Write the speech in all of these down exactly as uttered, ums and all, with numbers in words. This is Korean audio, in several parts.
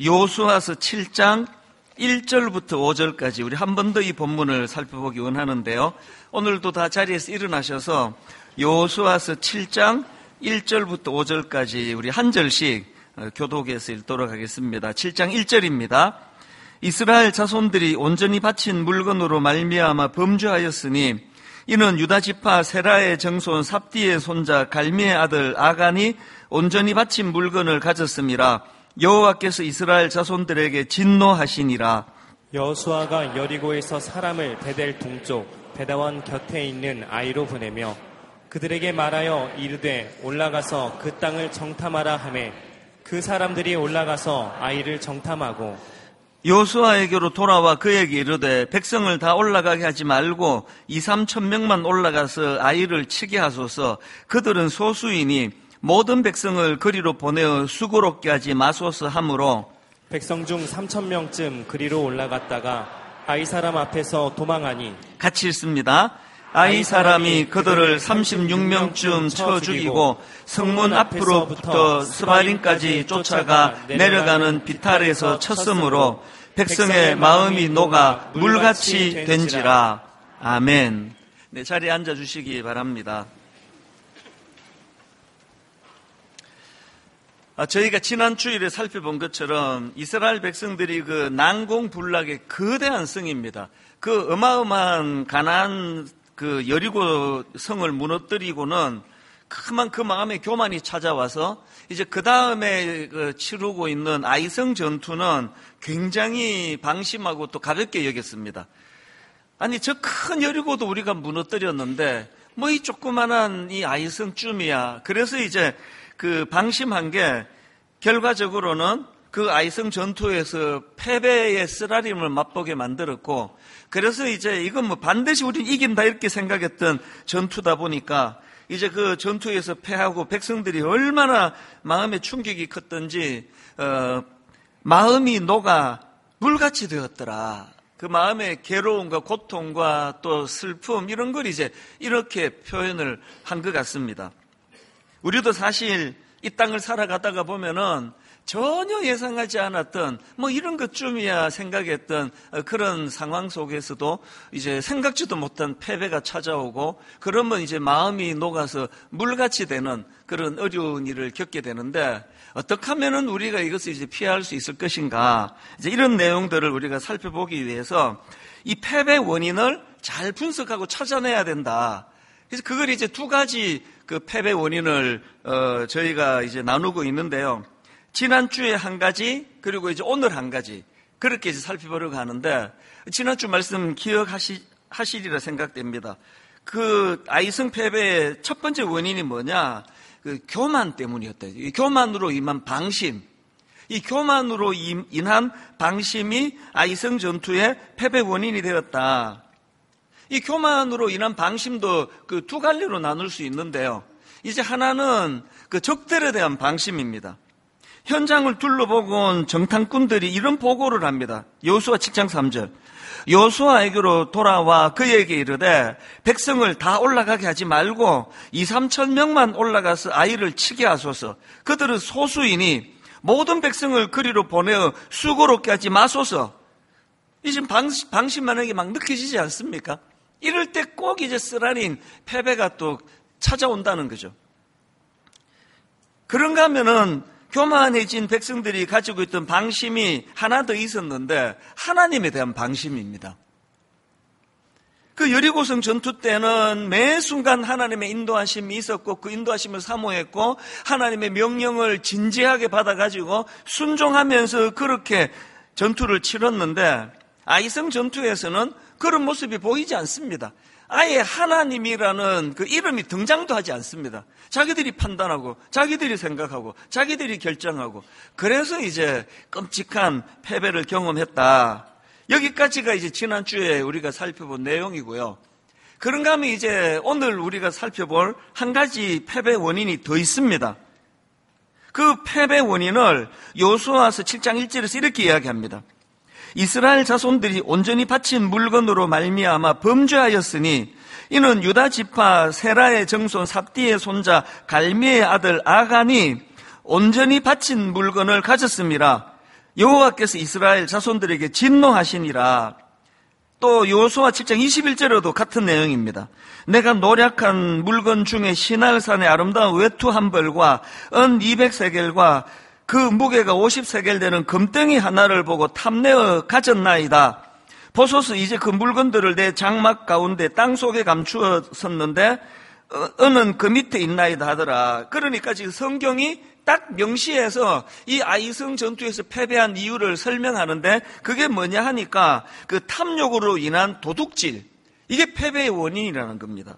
여호수아서 칠 장 일 절부터 오 절까지 우리 한 번 더 이 본문을 살펴보기 원하는데요. 오늘도 다 자리에서 일어나셔서 여호수아서 칠 장 일 절부터 오 절까지 우리 한 절씩 교독해서 읽도록 하겠습니다. 칠 장 일 절입니다. 이스라엘 자손들이 온전히 바친 물건으로 말미암아 범죄하였으니 이는 유다 지파 세라의 정손 삽디의 손자 갈미의 아들 아간이 온전히 바친 물건을 가졌음이라. 여호와께서 이스라엘 자손들에게 진노하시니라. 여호수아가 여리고에서 사람을 베델 동쪽 베다원 곁에 있는 아이로 보내며 그들에게 말하여 이르되 올라가서 그 땅을 정탐하라 하매 그 사람들이 올라가서 아이를 정탐하고 여호수아에게로 돌아와 그에게 이르되 백성을 다 올라가게 하지 말고 이삼천 명만 올라가서 아이를 치게 하소서. 그들은 소수이니 모든 백성을 그리로 보내어 수고롭게 하지 마소서 하므로 백성 중 삼천 명쯤 그리로 올라갔다가 아이 사람 앞에서 도망하니 같이 읽습니다. 아이 사람이 그들을 삼십육 명쯤 쳐 죽이고 성문 앞으로부터 스바림까지 쫓아가 내려가는 비탈에서 쳤으므로 백성의 마음이 녹아 물같이 된지라. 아멘. 네, 자리에 앉아주시기 바랍니다. 저희가 지난 주일에 살펴본 것처럼 이스라엘 백성들이 그 난공불락의 거대한 성입니다. 그 어마어마한 가나안 그 여리고 성을 무너뜨리고는 그만 그 마음의 교만이 찾아와서 이제 그 다음에 그 치르고 있는 아이성 전투는 굉장히 방심하고 또 가볍게 여겼습니다. 아니 저 큰 여리고도 우리가 무너뜨렸는데 뭐 이 조그만한 이 아이성쯤이야. 그래서 이제 그 방심한 게 결과적으로는 그 아이성 전투에서 패배의 쓰라림을 맛보게 만들었고, 그래서 이제 이건 뭐 반드시 우린 이긴다 이렇게 생각했던 전투다 보니까 이제 그 전투에서 패하고 백성들이 얼마나 마음의 충격이 컸던지 어, 마음이 녹아 물같이 되었더라. 그 마음의 괴로움과 고통과 또 슬픔 이런 걸 이제 이렇게 표현을 한 것 같습니다. 우리도 사실 이 땅을 살아가다가 보면은 전혀 예상하지 않았던 뭐 이런 것쯤이야 생각했던 그런 상황 속에서도 이제 생각지도 못한 패배가 찾아오고 그러면 이제 마음이 녹아서 물같이 되는 그런 어려운 일을 겪게 되는데 어떻게 하면은 우리가 이것을 이제 피할 수 있을 것인가, 이제 이런 내용들을 우리가 살펴보기 위해서 이 패배 원인을 잘 분석하고 찾아내야 된다. 그래서 그걸 이제 두 가지 그 패배 원인을 어 저희가 이제 나누고 있는데요. 지난주에 한 가지, 그리고 이제 오늘 한 가지, 그렇게 이제 살펴보려고 하는데, 지난주 말씀 기억하시리라 생각됩니다. 그 아이성 패배의 첫 번째 원인이 뭐냐? 그 교만 때문이었다. 이 교만으로 인한 방심. 이 교만으로 인한 방심이 아이성 전투의 패배 원인이 되었다. 이 교만으로 인한 방심도 그 두 갈래로 나눌 수 있는데요. 이제 하나는 그 적들에 대한 방심입니다. 현장을 둘러보고 온 정탐꾼들이 이런 보고를 합니다. 여호수아 칠 장 삼 절. 여호수아에게로 돌아와 그에게 이르되 백성을 다 올라가게 하지 말고 이삼천 명만 올라가서 아이를 치게 하소서. 그들은 소수이니 모든 백성을 그리로 보내어 수고롭게 하지 마소서. 이 지금 방심, 방심하는 게 막 느껴지지 않습니까? 이럴 때 꼭 이제 쓰라린 패배가 또 찾아온다는 거죠. 그런가 하면은 교만해진 백성들이 가지고 있던 방심이 하나 더 있었는데 하나님에 대한 방심입니다. 그 여리고성 전투 때는 매 순간 하나님의 인도하심이 있었고 그 인도하심을 사모했고 하나님의 명령을 진지하게 받아가지고 순종하면서 그렇게 전투를 치렀는데 아이성 전투에서는 그런 모습이 보이지 않습니다. 아예 하나님이라는 그 이름이 등장도 하지 않습니다. 자기들이 판단하고 자기들이 생각하고 자기들이 결정하고, 그래서 이제 끔찍한 패배를 경험했다. 여기까지가 이제 지난주에 우리가 살펴본 내용이고요. 그런가 하면 이제 오늘 우리가 살펴볼 한 가지 패배 원인이 더 있습니다. 그 패배 원인을 여호수아서 칠 장 일 절에서 이렇게 이야기합니다. 이스라엘 자손들이 온전히 바친 물건으로 말미암아 범죄하였으니 이는 유다 지파 세라의 정손 삽디의 손자 갈미의 아들 아간이 온전히 바친 물건을 가졌습니다. 여호와께서 이스라엘 자손들에게 진노하시니라. 또 여호수아 칠 장 이십일 절에도 같은 내용입니다. 내가 노략한 물건 중에 시날산의 아름다운 외투 한 벌과 은 이백 세겔과 그 무게가 오십 세겔 되는 금덩이 하나를 보고 탐내어 가졌나이다. 보소서, 이제 그 물건들을 내 장막 가운데 땅속에 감추었었는데 은은 그 밑에 있나이다 하더라. 그러니까 지금 성경이 딱 명시해서 이 아이성 전투에서 패배한 이유를 설명하는데, 그게 뭐냐 하니까 그 탐욕으로 인한 도둑질, 이게 패배의 원인이라는 겁니다.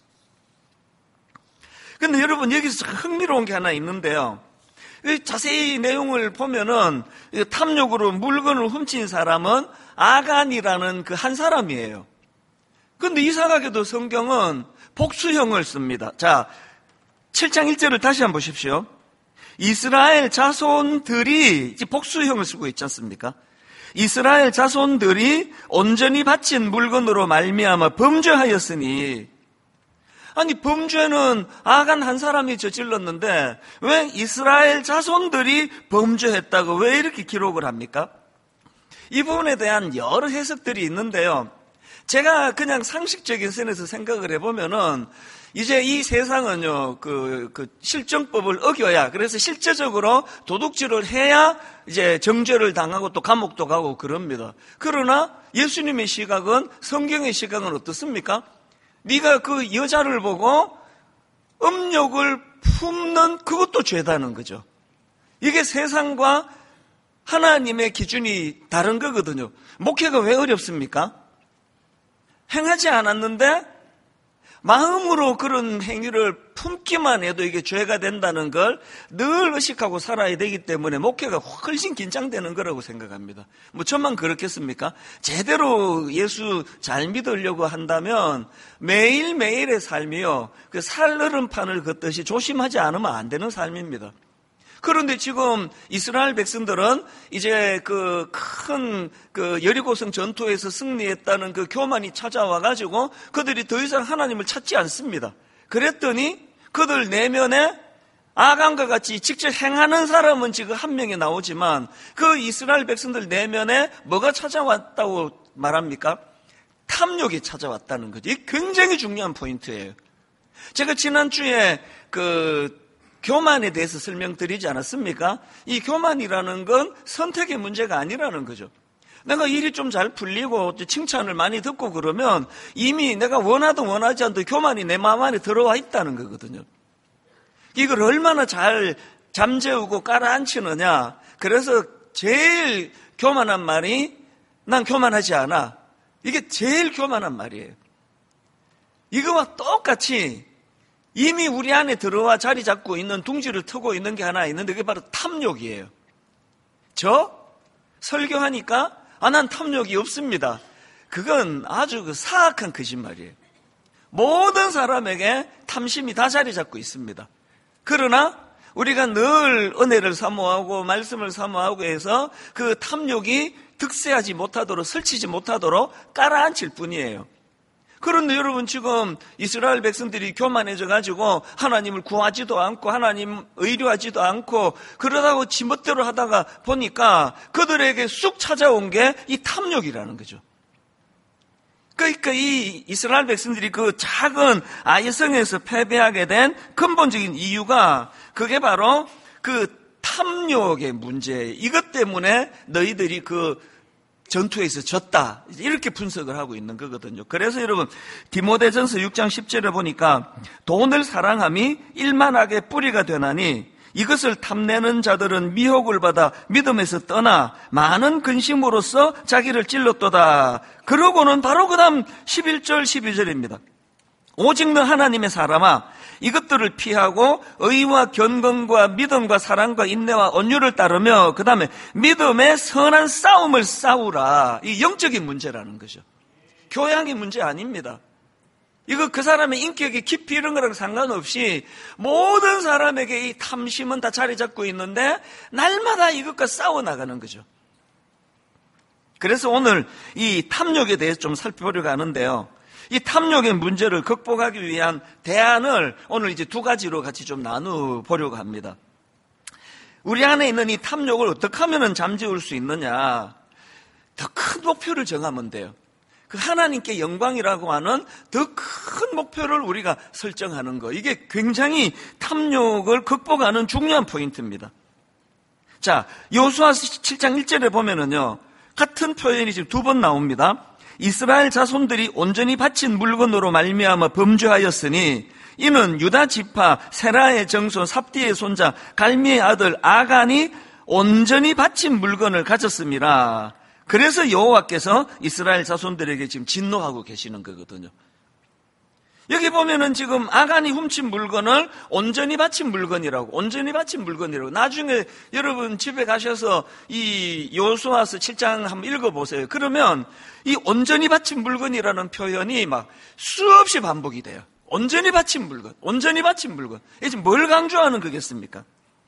근데 여러분, 여기서 흥미로운 게 하나 있는데요. 자세히 내용을 보면은 탐욕으로 물건을 훔친 사람은 아간이라는 그 한 사람이에요. 근데 이상하게도 성경은 복수형을 씁니다. 자, 칠 장 일 절을 다시 한번 보십시오. 이스라엘 자손들이, 복수형을 쓰고 있지 않습니까? 이스라엘 자손들이 온전히 바친 물건으로 말미암아 범죄하였으니. 아니, 범죄는 아간 한 사람이 저질렀는데 왜 이스라엘 자손들이 범죄했다고 왜 이렇게 기록을 합니까? 이 부분에 대한 여러 해석들이 있는데요. 제가 그냥 상식적인 선에서 생각을 해보면은, 이제 이 세상은요, 그, 그, 실정법을 어겨야, 그래서 실제적으로 도둑질을 해야 이제 정죄를 당하고 또 감옥도 가고 그럽니다. 그러나 예수님의 시각은, 성경의 시각은 어떻습니까? 네가 그 여자를 보고 음욕을 품는 그것도 죄다는 거죠. 이게 세상과 하나님의 기준이 다른 거거든요. 목회가 왜 어렵습니까? 행하지 않았는데 마음으로 그런 행위를 품기만 해도 이게 죄가 된다는 걸 늘 의식하고 살아야 되기 때문에 목회가 훨씬 긴장되는 거라고 생각합니다. 뭐 저만 그렇겠습니까? 제대로 예수 잘 믿으려고 한다면 매일매일의 삶이요, 그 살얼음판을 걷듯이 조심하지 않으면 안 되는 삶입니다. 그런데 지금 이스라엘 백성들은 이제 그 큰 그 여리고성 전투에서 승리했다는 그 교만이 찾아와가지고 그들이 더 이상 하나님을 찾지 않습니다. 그랬더니 그들 내면에 아간과 같이 직접 행하는 사람은 지금 한 명이 나오지만 그 이스라엘 백성들 내면에 뭐가 찾아왔다고 말합니까? 탐욕이 찾아왔다는 거죠. 이게 굉장히 중요한 포인트예요. 제가 지난주에 그 교만에 대해서 설명드리지 않았습니까? 이 교만이라는 건 선택의 문제가 아니라는 거죠. 내가 일이 좀 잘 풀리고 칭찬을 많이 듣고 그러면 이미 내가 원하든 원하지 않든 교만이 내 마음 안에 들어와 있다는 거거든요. 이걸 얼마나 잘 잠재우고 깔아앉히느냐. 그래서 제일 교만한 말이 난 교만하지 않아. 이게 제일 교만한 말이에요. 이거와 똑같이 이미 우리 안에 들어와 자리 잡고 있는 둥지를 트고 있는 게 하나 있는데 그게 바로 탐욕이에요. 저 설교하니까 아, 난 탐욕이 없습니다. 그건 아주 그 사악한 거짓말이에요. 모든 사람에게 탐심이 다 자리 잡고 있습니다. 그러나 우리가 늘 은혜를 사모하고 말씀을 사모하고 해서 그 탐욕이 득세하지 못하도록, 설치지 못하도록 깔아앉힐 뿐이에요. 그런데 여러분, 지금 이스라엘 백성들이 교만해져 가지고 하나님을 구하지도 않고 하나님 의뢰하지도 않고 그러다가 지멋대로 하다가 보니까 그들에게 쑥 찾아온 게 이 탐욕이라는 거죠. 그러니까 이 이스라엘 백성들이 그 작은 아이성에서 패배하게 된 근본적인 이유가 그게 바로 그 탐욕의 문제예요. 이것 때문에 너희들이 그 전투에서 졌다, 이렇게 분석을 하고 있는 거거든요. 그래서 여러분, 디모데전서 육 장 십 절에 보니까 돈을 사랑함이 일만하게 뿌리가 되나니 이것을 탐내는 자들은 미혹을 받아 믿음에서 떠나 많은 근심으로써 자기를 찔렀도다. 그러고는 바로 그 다음 십일 절 십이 절입니다. 오직 너 하나님의 사람아, 이것들을 피하고 의와 견건과 믿음과 사랑과 인내와 온유를 따르며 그 다음에 믿음의 선한 싸움을 싸우라. 이 영적인 문제라는 거죠. 교양의 문제 아닙니다. 이거 그 사람의 인격의 깊이 이런 거랑 상관없이 모든 사람에게 이 탐심은 다 자리 잡고 있는데 날마다 이것과 싸워나가는 거죠. 그래서 오늘 이 탐욕에 대해서 좀 살펴보려고 하는데요. 이 탐욕의 문제를 극복하기 위한 대안을 오늘 이제 두 가지로 같이 좀 나눠보려고 합니다. 우리 안에 있는 이 탐욕을 어떻게 하면 잠재울 수 있느냐? 더 큰 목표를 정하면 돼요. 그 하나님께 영광이라고 하는 더 큰 목표를 우리가 설정하는 거. 이게 굉장히 탐욕을 극복하는 중요한 포인트입니다. 자, 여호수아서 칠 장 일 절에 보면은요, 같은 표현이 지금 두 번 나옵니다. 이스라엘 자손들이 온전히 바친 물건으로 말미암아 범죄하였으니 이는 유다 지파 세라의 정손 삽디의 손자 갈미의 아들 아간이 온전히 바친 물건을 가졌습니다. 그래서 여호와께서 이스라엘 자손들에게 지금 진노하고 계시는 거거든요. 여기 보면은 지금 아간이 훔친 물건을 온전히 바친 물건이라고, 온전히 바친 물건이라고. 나중에 여러분 집에 가셔서 이 여호수아서 칠 장 한번 읽어보세요. 그러면 이 온전히 바친 물건이라는 표현이 막 수없이 반복이 돼요. 온전히 바친 물건, 온전히 바친 물건. 이게 지금 뭘 강조하는 거겠습니까?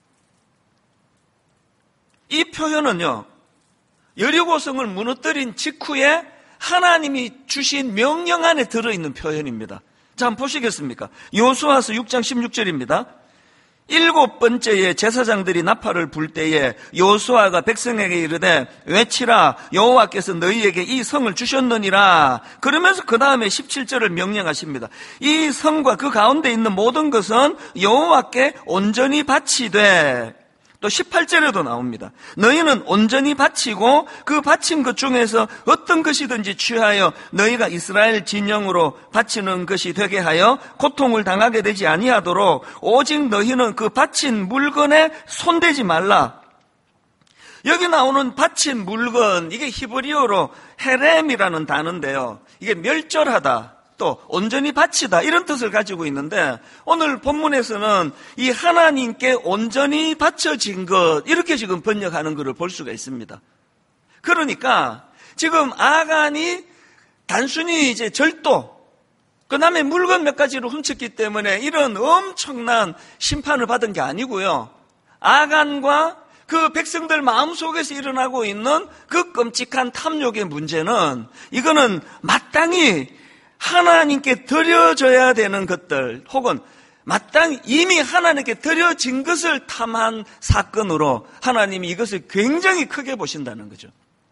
이 표현은요, 여리고성을 무너뜨린 직후에 하나님이 주신 명령 안에 들어있는 표현입니다. 자, 한번 보시겠습니까? 여호수아서 육 장 십육 절입니다. 일곱 번째에 제사장들이 나팔을 불 때에 여호수아가 백성에게 이르되 외치라, 여호와께서 너희에게 이 성을 주셨느니라. 그러면서 그 다음에 십칠 절을 명령하십니다. 이 성과 그 가운데 있는 모든 것은 여호와께 온전히 바치되, 또 십팔 절에도 나옵니다. 너희는 온전히 바치고 그 바친 것 중에서 어떤 것이든지 취하여 너희가 이스라엘 진영으로 바치는 것이 되게 하여 고통을 당하게 되지 아니하도록 오직 너희는 그 바친 물건에 손대지 말라. 여기 나오는 바친 물건, 이게 히브리어로 헤렘이라는 단어인데요. 이게 멸절하다, 또 온전히 바치다, 이런 뜻을 가지고 있는데 오늘 본문에서는 이 하나님께 온전히 바쳐진 것, 이렇게 지금 번역하는 것을 볼 수가 있습니다. 그러니까 지금 아간이 단순히 이제 절도, 그 다음에 물건 몇 가지를 훔쳤기 때문에 이런 엄청난 심판을 받은 게 아니고요, 아간과 그 백성들 마음속에서 일어나고 있는 그 끔찍한 탐욕의 문제는, 이거는 마땅히 하나님께 드려져야 되는 것들, 혹은 마땅히 이미 하나님께 드려진 것을 탐한 사건으로 하나님이 이것을 굉장히 크게 보신다는 거죠.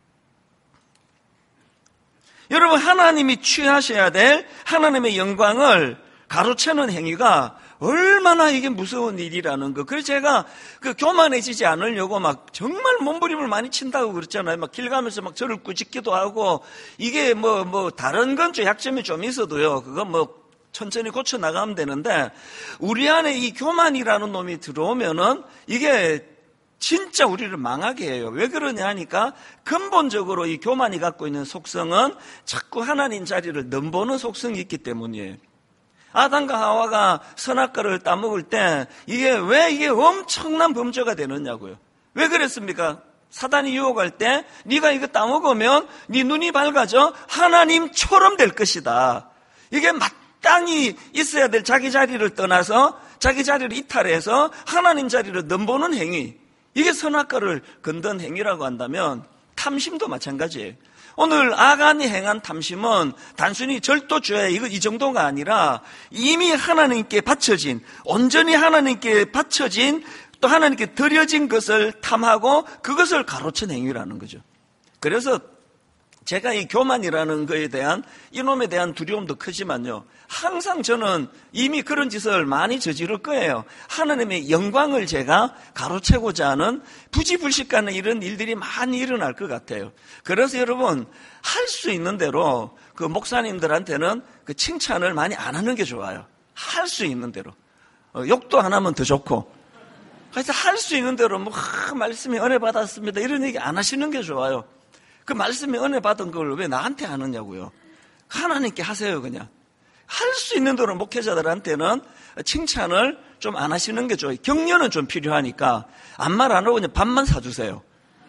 여러분, 하나님이 취하셔야 될 하나님의 영광을 가로채는 행위가 얼마나 이게 무서운 일이라는 거. 그래서 제가 그 교만해지지 않으려고 막 정말 몸부림을 많이 친다고 그랬잖아요. 막 길 가면서 막 저를 꾸짖기도 하고, 이게 뭐, 뭐, 다른 건 좀 약점이 좀 있어도요, 그거 뭐, 천천히 고쳐 나가면 되는데, 우리 안에 이 교만이라는 놈이 들어오면은 이게 진짜 우리를 망하게 해요. 왜 그러냐 하니까 근본적으로 이 교만이 갖고 있는 속성은 자꾸 하나님 자리를 넘보는 속성이 있기 때문이에요. 아담과 하와가 선악과를 따먹을 때 이게 왜 이게 엄청난 범죄가 되느냐고요. 왜 그랬습니까? 사단이 유혹할 때 네가 이거 따먹으면 네 눈이 밝아져 하나님처럼 될 것이다. 이게 마땅히 있어야 될 자기 자리를 떠나서 자기 자리를 이탈해서 하나님 자리를 넘보는 행위, 이게 선악과를 건든 행위라고 한다면 탐심도 마찬가지예요. 오늘 아간이 행한 탐심은 단순히 절도죄, 이거 이 정도가 아니라 이미 하나님께 바쳐진, 온전히 하나님께 바쳐진, 또 하나님께 드려진 것을 탐하고 그것을 가로챈 행위라는 거죠. 그래서 제가 이 교만이라는 거에 대한, 이놈에 대한 두려움도 크지만요, 항상 저는 이미 그런 짓을 많이 저지를 거예요. 하나님의 영광을 제가 가로채고자 하는 부지불식간에 이런 일들이 많이 일어날 것 같아요. 그래서 여러분, 할 수 있는 대로 그 목사님들한테는 그 칭찬을 많이 안 하는 게 좋아요. 할 수 있는 대로. 어, 욕도 안 하면 더 좋고. 그래서 할 수 있는 대로 뭐 하, 말씀에 은혜 받았습니다, 이런 얘기 안 하시는 게 좋아요. 그 말씀에 은혜 받은 걸 왜 나한테 하느냐고요. 하나님께 하세요. 그냥 할 수 있는 대로 목회자들한테는 칭찬을 좀 안 하시는 게 좋아요. 격려는 좀 필요하니까 아무 말 안 하고 그냥 밥만 사주세요.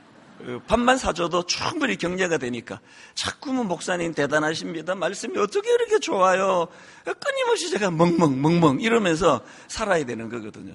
밥만 사줘도 충분히 격려가 되니까. 자꾸만 목사님 대단하십니다, 말씀이 어떻게 이렇게 좋아요, 끊임없이 제가 멍멍 멍멍 이러면서 살아야 되는 거거든요.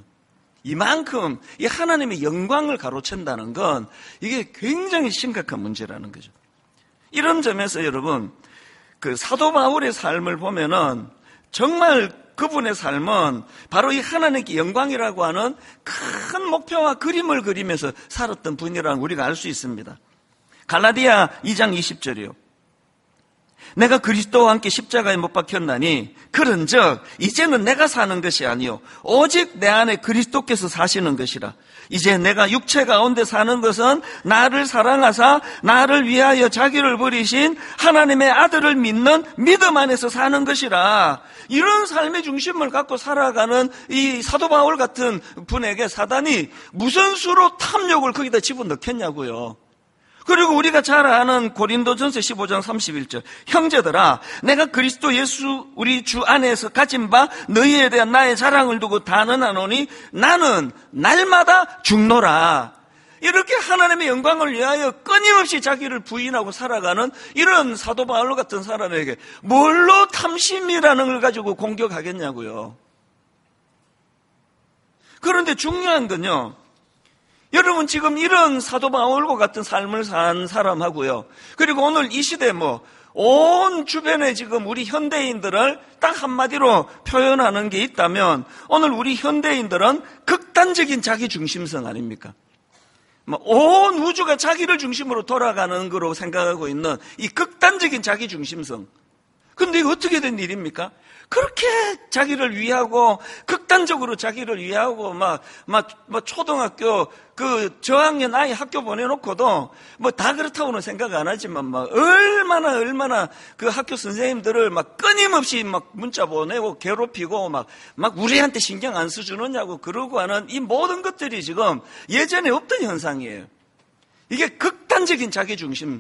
이만큼 이 하나님의 영광을 가로챈다는 건 이게 굉장히 심각한 문제라는 거죠. 이런 점에서 여러분, 그 사도 바울의 삶을 보면은 정말 그분의 삶은 바로 이 하나님께 영광이라고 하는 큰 목표와 그림을 그리면서 살았던 분이라는 우리가 알 수 있습니다. 갈라디아 이 장 이십 절이요. 내가 그리스도와 함께 십자가에 못 박혔나니 그런즉 이제는 내가 사는 것이 아니요 오직 내 안에 그리스도께서 사시는 것이라. 이제 내가 육체 가운데 사는 것은 나를 사랑하사 나를 위하여 자기를 버리신 하나님의 아들을 믿는 믿음 안에서 사는 것이라. 이런 삶의 중심을 갖고 살아가는 이 사도 바울 같은 분에게 사단이 무슨 수로 탐욕을 거기다 집어넣겠냐고요. 그리고 우리가 잘 아는 고린도전서 십오 장 삼십일 절, 형제들아 내가 그리스도 예수 우리 주 안에서 가진 바 너희에 대한 나의 자랑을 두고 단언하노니 나는 날마다 죽노라. 이렇게 하나님의 영광을 위하여 끊임없이 자기를 부인하고 살아가는 이런 사도 바울 같은 사람에게 뭘로 탐심이라는 걸 가지고 공격하겠냐고요. 그런데 중요한 건요, 여러분 지금 이런 사도 바울과 같은 삶을 산 사람하고요, 그리고 오늘 이 시대 뭐 온 주변에 지금 우리 현대인들을 딱 한마디로 표현하는 게 있다면 오늘 우리 현대인들은 극단적인 자기 중심성 아닙니까? 온 우주가 자기를 중심으로 돌아가는 거로 생각하고 있는 이 극단적인 자기 중심성. 근데 이거 어떻게 된 일입니까? 그렇게 자기를 위하고 극단적으로 자기를 위하고 막, 막, 막 초등학교 그 저학년 아이 학교 보내놓고도 뭐 다 그렇다고는 생각 안 하지만 막 얼마나 얼마나 그 학교 선생님들을 막 끊임없이 막 문자 보내고 괴롭히고 막, 막 우리한테 신경 안 써주느냐고 그러고 하는 이 모든 것들이 지금 예전에 없던 현상이에요. 이게 극단적인 자기 중심.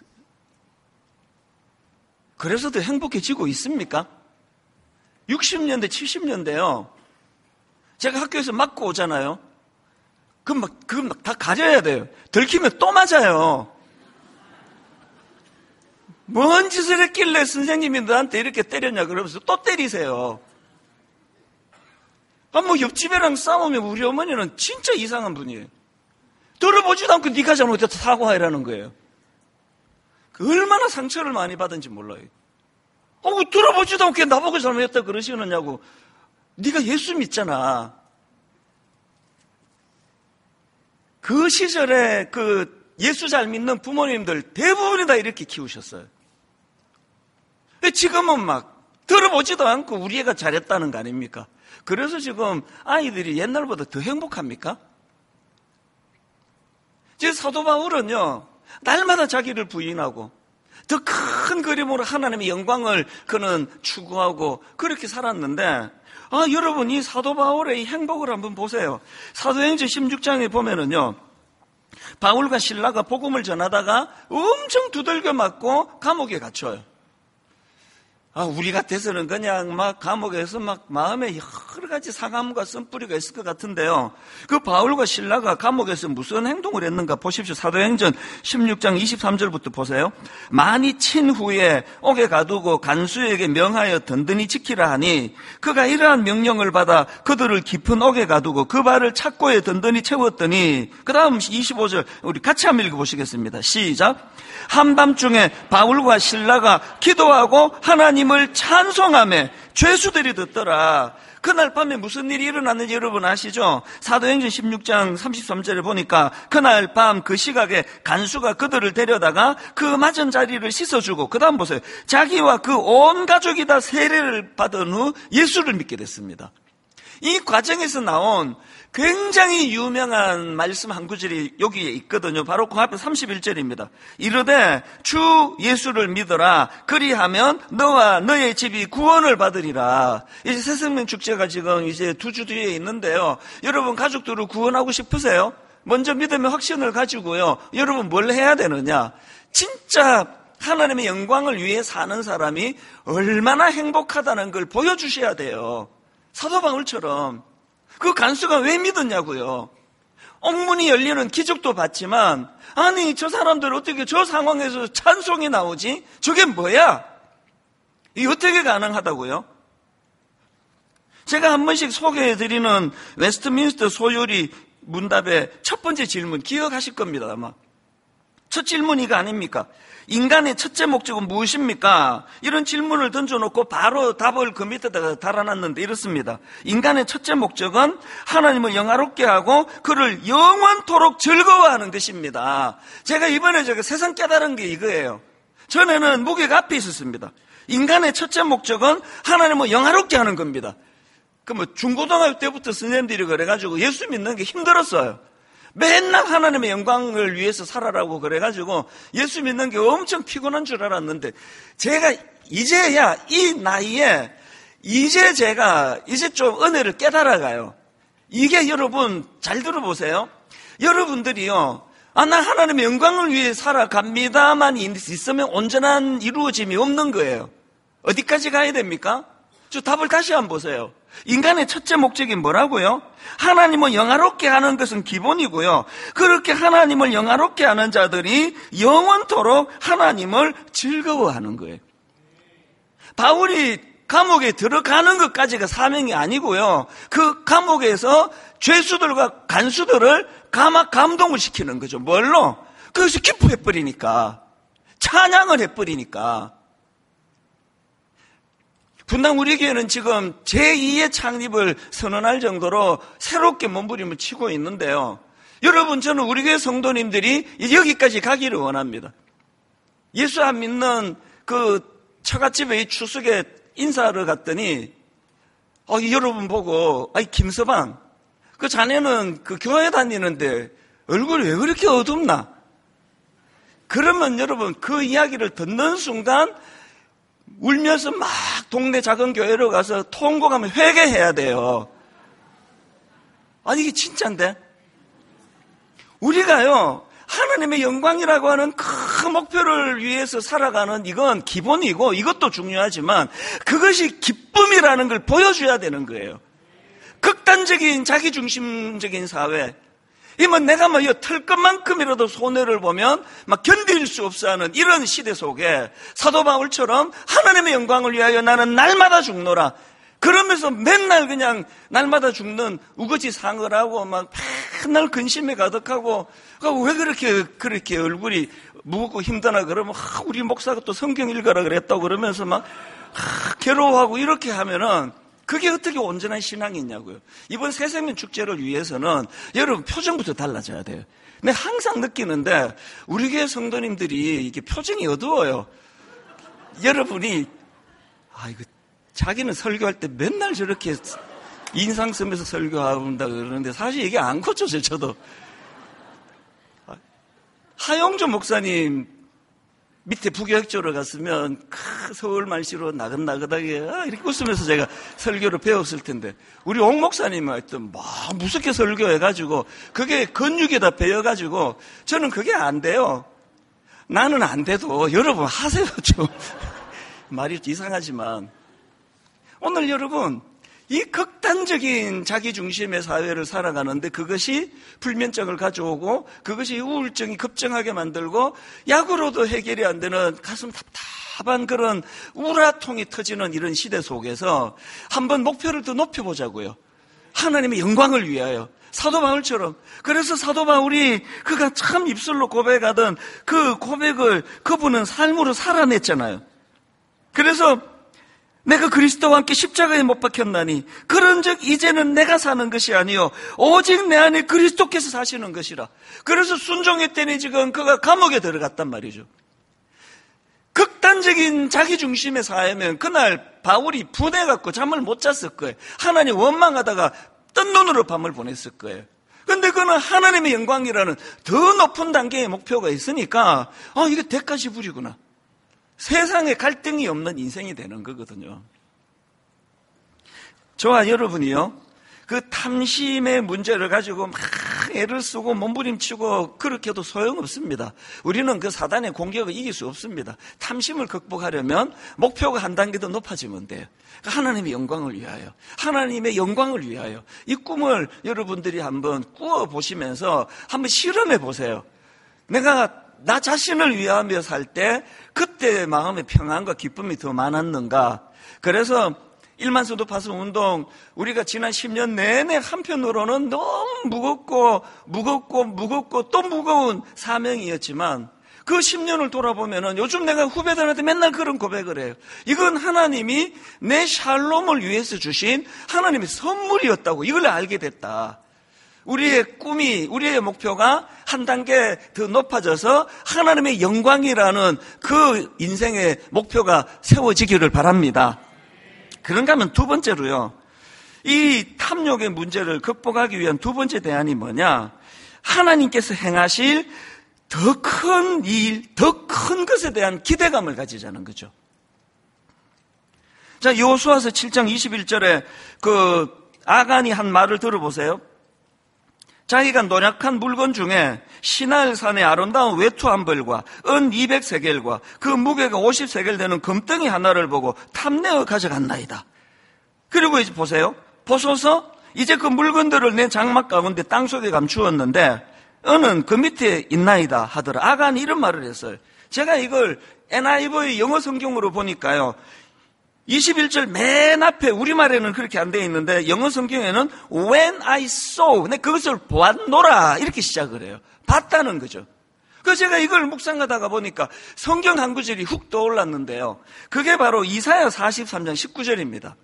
그래서 더 행복해지고 있습니까? 육십 년대, 칠십 년대요. 제가 학교에서 맞고 오잖아요. 그럼 막, 그건 막 다 가져야 돼요. 들키면 또 맞아요. 뭔 짓을 했길래 선생님이 너한테 이렇게 때렸냐 그러면서 또 때리세요. 아, 뭐 옆집애랑 싸우면 우리 어머니는 진짜 이상한 분이에요. 들어보지도 않고 네가 잘못해서 사과하라는 거예요. 얼마나 상처를 많이 받은지 몰라요. 어, 들어보지도 않고 나보고 잘못했다 그러시느냐고. 네가 예수 믿잖아. 그 시절에 그 예수 잘 믿는 부모님들 대부분이 다 이렇게 키우셨어요. 지금은 막 들어보지도 않고 우리 애가 잘했다는 거 아닙니까? 그래서 지금 아이들이 옛날보다 더 행복합니까? 제 사도 바울은요, 날마다 자기를 부인하고 더 큰 그림으로 하나님의 영광을 그는 추구하고 그렇게 살았는데, 아, 여러분 이 사도 바울의 이 행복을 한번 보세요. 사도행전 십육 장에 보면은요, 바울과 실라가 복음을 전하다가 엄청 두들겨 맞고 감옥에 갇혀요. 아, 우리 같아서는 그냥 막 감옥에서 막 마음에 여러 가지 상함과 쓴뿌리가 있을 것 같은데요. 그 바울과 실라가 감옥에서 무슨 행동을 했는가 보십시오. 사도행전 십육 장 이십삼 절부터 보세요. 많이 친 후에 옥에 가두고 간수에게 명하여 든든히 지키라 하니 그가 이러한 명령을 받아 그들을 깊은 옥에 가두고 그 발을 착고에 든든히 채웠더니, 그 다음 이십오 절 우리 같이 한번 읽어보시겠습니다. 시작. 한밤중에 바울과 실라가 기도하고 하나님을 찬송하며 죄수들이 듣더라. 그날 밤에 무슨 일이 일어났는지 여러분 아시죠? 사도행전 십육 장 삼십삼 절에 보니까 그날 밤 그 시각에 간수가 그들을 데려다가 그 맞은 자리를 씻어주고, 그 다음 보세요. 자기와 그 온 가족이 다 세례를 받은 후 예수를 믿게 됐습니다. 이 과정에서 나온 굉장히 유명한 말씀 한 구절이 여기에 있거든요. 바로 그 앞에 삼십일 절입니다. 이르되 주 예수를 믿어라. 그리하면 너와 너의 집이 구원을 받으리라. 이제 새생명 축제가 지금 이제 두 주 뒤에 있는데요. 여러분 가족들을 구원하고 싶으세요? 먼저 믿음의 확신을 가지고요. 여러분 뭘 해야 되느냐? 진짜 하나님의 영광을 위해 사는 사람이 얼마나 행복하다는 걸 보여주셔야 돼요. 사도 바울처럼. 그 간수가 왜 믿었냐고요. 옥문이 열리는 기적도 봤지만, 아니 저 사람들 어떻게 저 상황에서 찬송이 나오지? 저게 뭐야? 이게 어떻게 가능하다고요? 제가 한 번씩 소개해드리는 웨스트민스터 소요리 문답의 첫 번째 질문 기억하실 겁니다 아마. 첫 질문이 이거 아닙니까? 인간의 첫째 목적은 무엇입니까? 이런 질문을 던져놓고 바로 답을 그 밑에다가 달아놨는데 이렇습니다. 인간의 첫째 목적은 하나님을 영화롭게 하고 그를 영원토록 즐거워하는 것입니다. 제가 이번에 제가 세상 깨달은 게 이거예요. 전에는 무게가 앞에 있었습니다. 인간의 첫째 목적은 하나님을 영화롭게 하는 겁니다. 그 뭐 중고등학교 때부터 선생님들이 그래가지고 예수 믿는 게 힘들었어요. 맨날 하나님의 영광을 위해서 살아라고 그래가지고 예수 믿는 게 엄청 피곤한 줄 알았는데, 제가 이제야 이 나이에 이제 제가 이제 좀 은혜를 깨달아가요. 이게 여러분 잘 들어보세요. 여러분들이요, 아, 나 하나님의 영광을 위해 살아갑니다만 있으면 온전한 이루어짐이 없는 거예요. 어디까지 가야 됩니까? 저 답을 다시 한번 보세요. 인간의 첫째 목적이 뭐라고요? 하나님을 영화롭게 하는 것은 기본이고요. 그렇게 하나님을 영화롭게 하는 자들이 영원토록 하나님을 즐거워하는 거예요. 바울이 감옥에 들어가는 것까지가 사명이 아니고요. 그 감옥에서 죄수들과 간수들을 감화 감동을 시키는 거죠. 뭘로? 그것이 기뻐해버리니까. 찬양을 해버리니까. 분당 우리 교회는 지금 제이의 창립을 선언할 정도로 새롭게 몸부림을 치고 있는데요. 여러분, 저는 우리 교회 성도님들이 여기까지 가기를 원합니다. 예수 안 믿는 그 처갓집의 추석에 인사를 갔더니 어, 여러분 보고, 아이 김서방, 그 자네는 그 교회 다니는데 얼굴이 왜 그렇게 어둡나? 그러면 여러분 그 이야기를 듣는 순간 울면서 막 동네 작은 교회로 가서 통곡하면 회개해야 돼요. 아니 이게 진짜인데? 우리가요, 하나님의 영광이라고 하는 큰 목표를 위해서 살아가는 이건 기본이고 이것도 중요하지만 그것이 기쁨이라는 걸 보여줘야 되는 거예요. 극단적인 자기중심적인 사회, 이면 내가 뭐 털 것만큼이라도 손해를 보면 막 견딜 수 없어 하는 이런 시대 속에 사도 바울처럼 하나님의 영광을 위하여 나는 날마다 죽노라, 그러면서 맨날 그냥 날마다 죽는 우거지 상을 하고 막 맨날 근심에 가득하고, 왜 그렇게 그렇게 얼굴이 무겁고 힘드나 그러면 아, 우리 목사가 또 성경 읽어라 그랬다고 그러면서 막 아, 괴로워하고 이렇게 하면은 그게 어떻게 온전한 신앙이 있냐고요. 이번 새생명 축제를 위해서는 여러분 표정부터 달라져야 돼요. 근데 항상 느끼는데 우리 교회 성도님들이 이게 표정이 어두워요. 여러분이 아 이거 자기는 설교할 때 맨날 저렇게 인상 쓰면서 설교한다 그러는데 사실 이게 안 고쳐져요. 저도 하영조 목사님 밑에 부교육조로 갔으면 서울 말씨로 나긋나긋하게 이렇게 웃으면서 제가 설교를 배웠을 텐데, 우리 옥 목사님은 하여튼 막 무섭게 설교해가지고 그게 근육에다 배어가지고 저는 그게 안 돼요. 나는 안 돼도 여러분 하세요. 좀 말이 이상하지만 오늘 여러분 이 극단적인 자기중심의 사회를 살아가는데 그것이 불면증을 가져오고 그것이 우울증이 급증하게 만들고 약으로도 해결이 안 되는 가슴 답답한 그런 우라통이 터지는 이런 시대 속에서 한번 목표를 더 높여보자고요. 하나님의 영광을 위하여. 사도 바울처럼. 그래서 사도 바울이 그가 참 입술로 고백하던 그 고백을 그분은 삶으로 살아냈잖아요. 그래서 내가 그리스도와 함께 십자가에 못 박혔나니 그런즉 이제는 내가 사는 것이 아니요 오직 내 안에 그리스도께서 사시는 것이라. 그래서 순종했더니 지금 그가 감옥에 들어갔단 말이죠. 극단적인 자기중심의 사회면 그날 바울이 분해갖고 잠을 못 잤을 거예요. 하나님 원망하다가 뜬 눈으로 밤을 보냈을 거예요. 그런데 그는 하나님의 영광이라는 더 높은 단계의 목표가 있으니까 아 이게 대가시 부리구나. 세상에 갈등이 없는 인생이 되는 거거든요. 저와 여러분이요, 그 탐심의 문제를 가지고 막 애를 쓰고 몸부림치고 그렇게 해도 소용없습니다. 우리는 그 사단의 공격을 이길 수 없습니다. 탐심을 극복하려면 목표가 한 단계 더 높아지면 돼요. 하나님의 영광을 위하여, 하나님의 영광을 위하여 이 꿈을 여러분들이 한번 꾸어보시면서 한번 실험해 보세요. 내가 나 자신을 위하며 살 때 그때 마음의 평안과 기쁨이 더 많았는가. 그래서 일만수도 파송 운동 우리가 지난 십 년 내내 한편으로는 너무 무겁고 무겁고 무겁고 또 무거운 사명이었지만 그 십 년을 돌아보면은 요즘 내가 후배들한테 맨날 그런 고백을 해요. 이건 하나님이 내 샬롬을 위해서 주신 하나님의 선물이었다고 이걸 알게 됐다. 우리의 꿈이, 우리의 목표가 한 단계 더 높아져서 하나님의 영광이라는 그 인생의 목표가 세워지기를 바랍니다. 그런가 하면 두 번째로요. 이 탐욕의 문제를 극복하기 위한 두 번째 대안이 뭐냐? 하나님께서 행하실 더 큰 일, 더 큰 것에 대한 기대감을 가지자는 거죠. 자, 여호수아서 칠 장 이십일 절에 그 아간이 한 말을 들어보세요. 자기가 노력한 물건 중에 시날산의 아름다운 외투 한 벌과 은 이백 세겔과 그 무게가 오십 세겔 되는 금덩이 하나를 보고 탐내어 가져갔나이다. 그리고 이제 보세요. 보소서 이제 그 물건들을 내 장막 가운데 땅속에 감추었는데 은은 그 밑에 있나이다 하더라. 아간이 이런 말을 했어요. 제가 이걸 엔아이브이 영어 성경으로 보니까요. 이십일 절 맨 앞에 우리말에는 그렇게 안 되어 있는데 영어 성경에는 When I saw, 내 그것을 보았노라 이렇게 시작을 해요. 봤다는 거죠. 그래서 제가 이걸 묵상하다가 보니까 성경 한 구절이 훅 떠올랐는데요. 그게 바로 이사야 사십삼 장 십구 절입니다.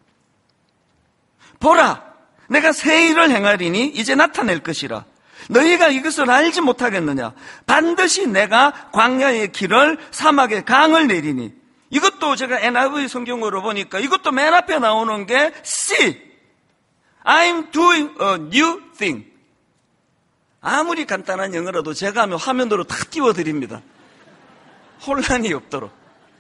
보라, 내가 새 일을 행하리니 이제 나타낼 것이라. 너희가 이것을 알지 못하겠느냐? 반드시 내가 광야의 길을 사막의 강을 내리니. 이것도 제가 엔아이브이 성경으로 보니까 이것도 맨 앞에 나오는 게 See, I'm doing a new thing. 아무리 간단한 영어라도 제가 하면 화면으로 다 띄워드립니다. 혼란이 없도록.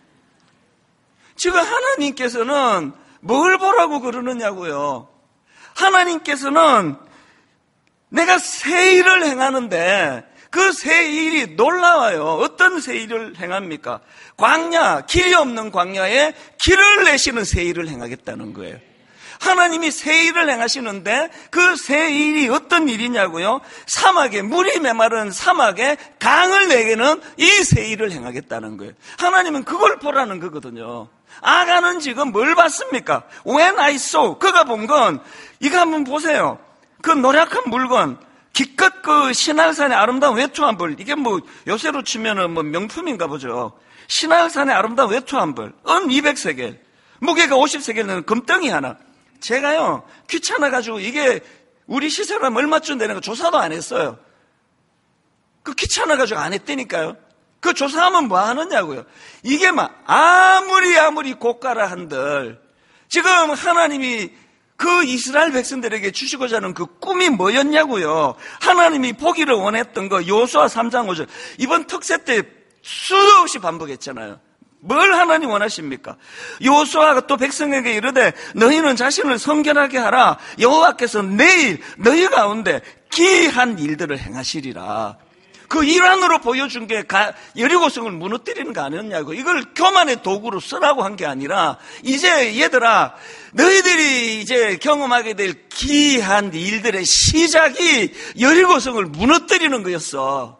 지금 하나님께서는 뭘 보라고 그러느냐고요. 하나님께서는 내가 새 일을 행하는데 그 새 일이 놀라워요. 어떤 새 일을 행합니까? 광야, 길이 없는 광야에 길을 내시는 새 일을 행하겠다는 거예요. 하나님이 새 일을 행하시는데 그 새 일이 어떤 일이냐고요? 사막에, 물이 메마른 사막에 강을 내게는 이 새 일을 행하겠다는 거예요. 하나님은 그걸 보라는 거거든요. 아간은 지금 뭘 봤습니까? When I saw, 그가 본 건 이거 한번 보세요. 그 노력한 물건, 기껏 그 시날산의 아름다운 외투 한 벌, 이게 뭐 요새로 치면은 뭐 명품인가 보죠. 시날산의 아름다운 외투 한 벌, 은 이백 세겔, 무게가 오십 세겔 되는 금덩이 하나. 제가요 귀찮아가지고 이게 우리 시세라면 얼마쯤 되는 거 조사도 안 했어요. 그 귀찮아가지고 안 했다니까요. 그 조사하면 뭐 하느냐고요. 이게 막 아무리 아무리 고가라 한들 지금 하나님이 그 이스라엘 백성들에게 주시고자 하는 그 꿈이 뭐였냐고요. 하나님이 보기를 원했던 거 여호수아 삼 장 오 절 이번 특세 때 수도 없이 반복했잖아요. 뭘 하나님 원하십니까? 여호수아가 또 백성에게 이르되 너희는 자신을 성결하게 하라. 여호와께서 내일 너희 가운데 기이한 일들을 행하시리라. 그 일환으로 보여준 게 여리고성을 무너뜨리는 거 아니었냐고. 이걸 교만의 도구로 쓰라고 한 게 아니라 이제 얘들아 너희들이 이제 경험하게 될 기이한 일들의 시작이 여리고성을 무너뜨리는 거였어.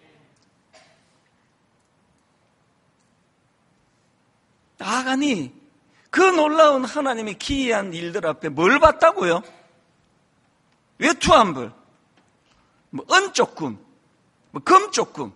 아간이 그 놀라운 하나님의 기이한 일들 앞에 뭘 봤다고요? 외투 한 벌, 뭐 은 조금, 뭐 금 조금.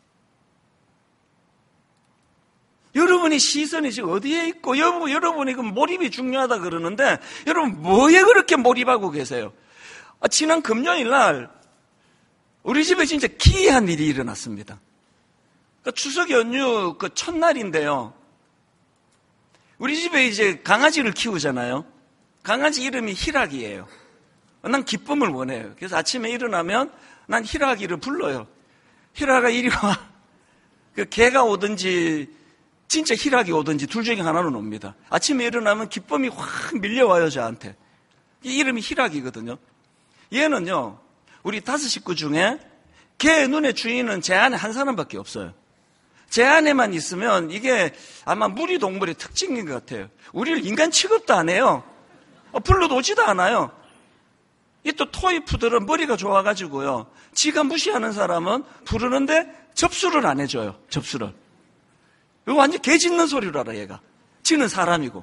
여러분이 시선이 지금 어디에 있고, 여러분, 여러분이 그 몰입이 중요하다 그러는데, 여러분 뭐에 그렇게 몰입하고 계세요? 아, 지난 금요일 날 우리 집에 진짜 기이한 일이 일어났습니다. 그 추석 연휴 그 첫날인데요. 우리 집에 이제 강아지를 키우잖아요. 강아지 이름이 희락이에요. 난 기쁨을 원해요. 그래서 아침에 일어나면 난 희락이를 불러요. 희락아 이리 와. 그 개가 오든지 진짜 희락이 오든지 둘 중에 하나는 옵니다. 아침에 일어나면 기쁨이 확 밀려와요 저한테. 이 이름이 희락이거든요. 얘는요 우리 다섯 식구 중에 걔 눈의 주인은 제 안에 한 사람밖에 없어요. 제 안에만 있으면 이게 아마 무리 동물의 특징인 것 같아요. 우리를 인간 취급도 안 해요. 불러도 오지도 않아요. 이 또 토이푸들은 머리가 좋아가지고요. 지가 무시하는 사람은 부르는데 접수를 안 해줘요. 접수를. 이거 완전 개 짖는 소리를 알아 얘가. 지는 사람이고.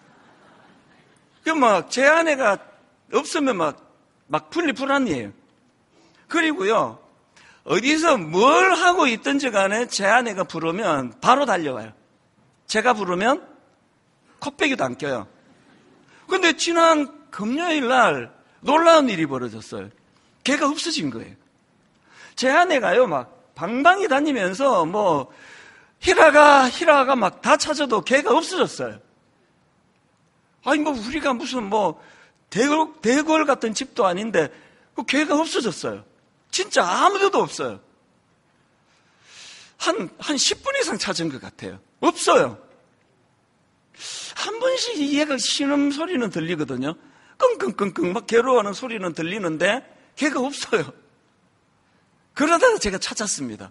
그 막 제 아내가 없으면 막 막 분리 불안이에요. 그리고요 어디서 뭘 하고 있든지 간에 제 아내가 부르면 바로 달려와요. 제가 부르면 콧배기도 안 껴요. 근데 지난 금요일 날 놀라운 일이 벌어졌어요. 걔가 없어진 거예요. 제 아내가요, 막 방방이 다니면서 뭐 히라가 히라가 막 다 찾아도 걔가 없어졌어요. 아니 뭐 우리가 무슨 뭐 대궐, 대궐 같은 집도 아닌데 그 걔가 없어졌어요. 진짜 아무데도 없어요. 한, 한 십 분 이상 찾은 것 같아요. 없어요. 한 번씩 얘가 신음 소리는 들리거든요. 끙끙끙끙 막 괴로워하는 소리는 들리는데 걔가 없어요. 그러다가 제가 찾았습니다.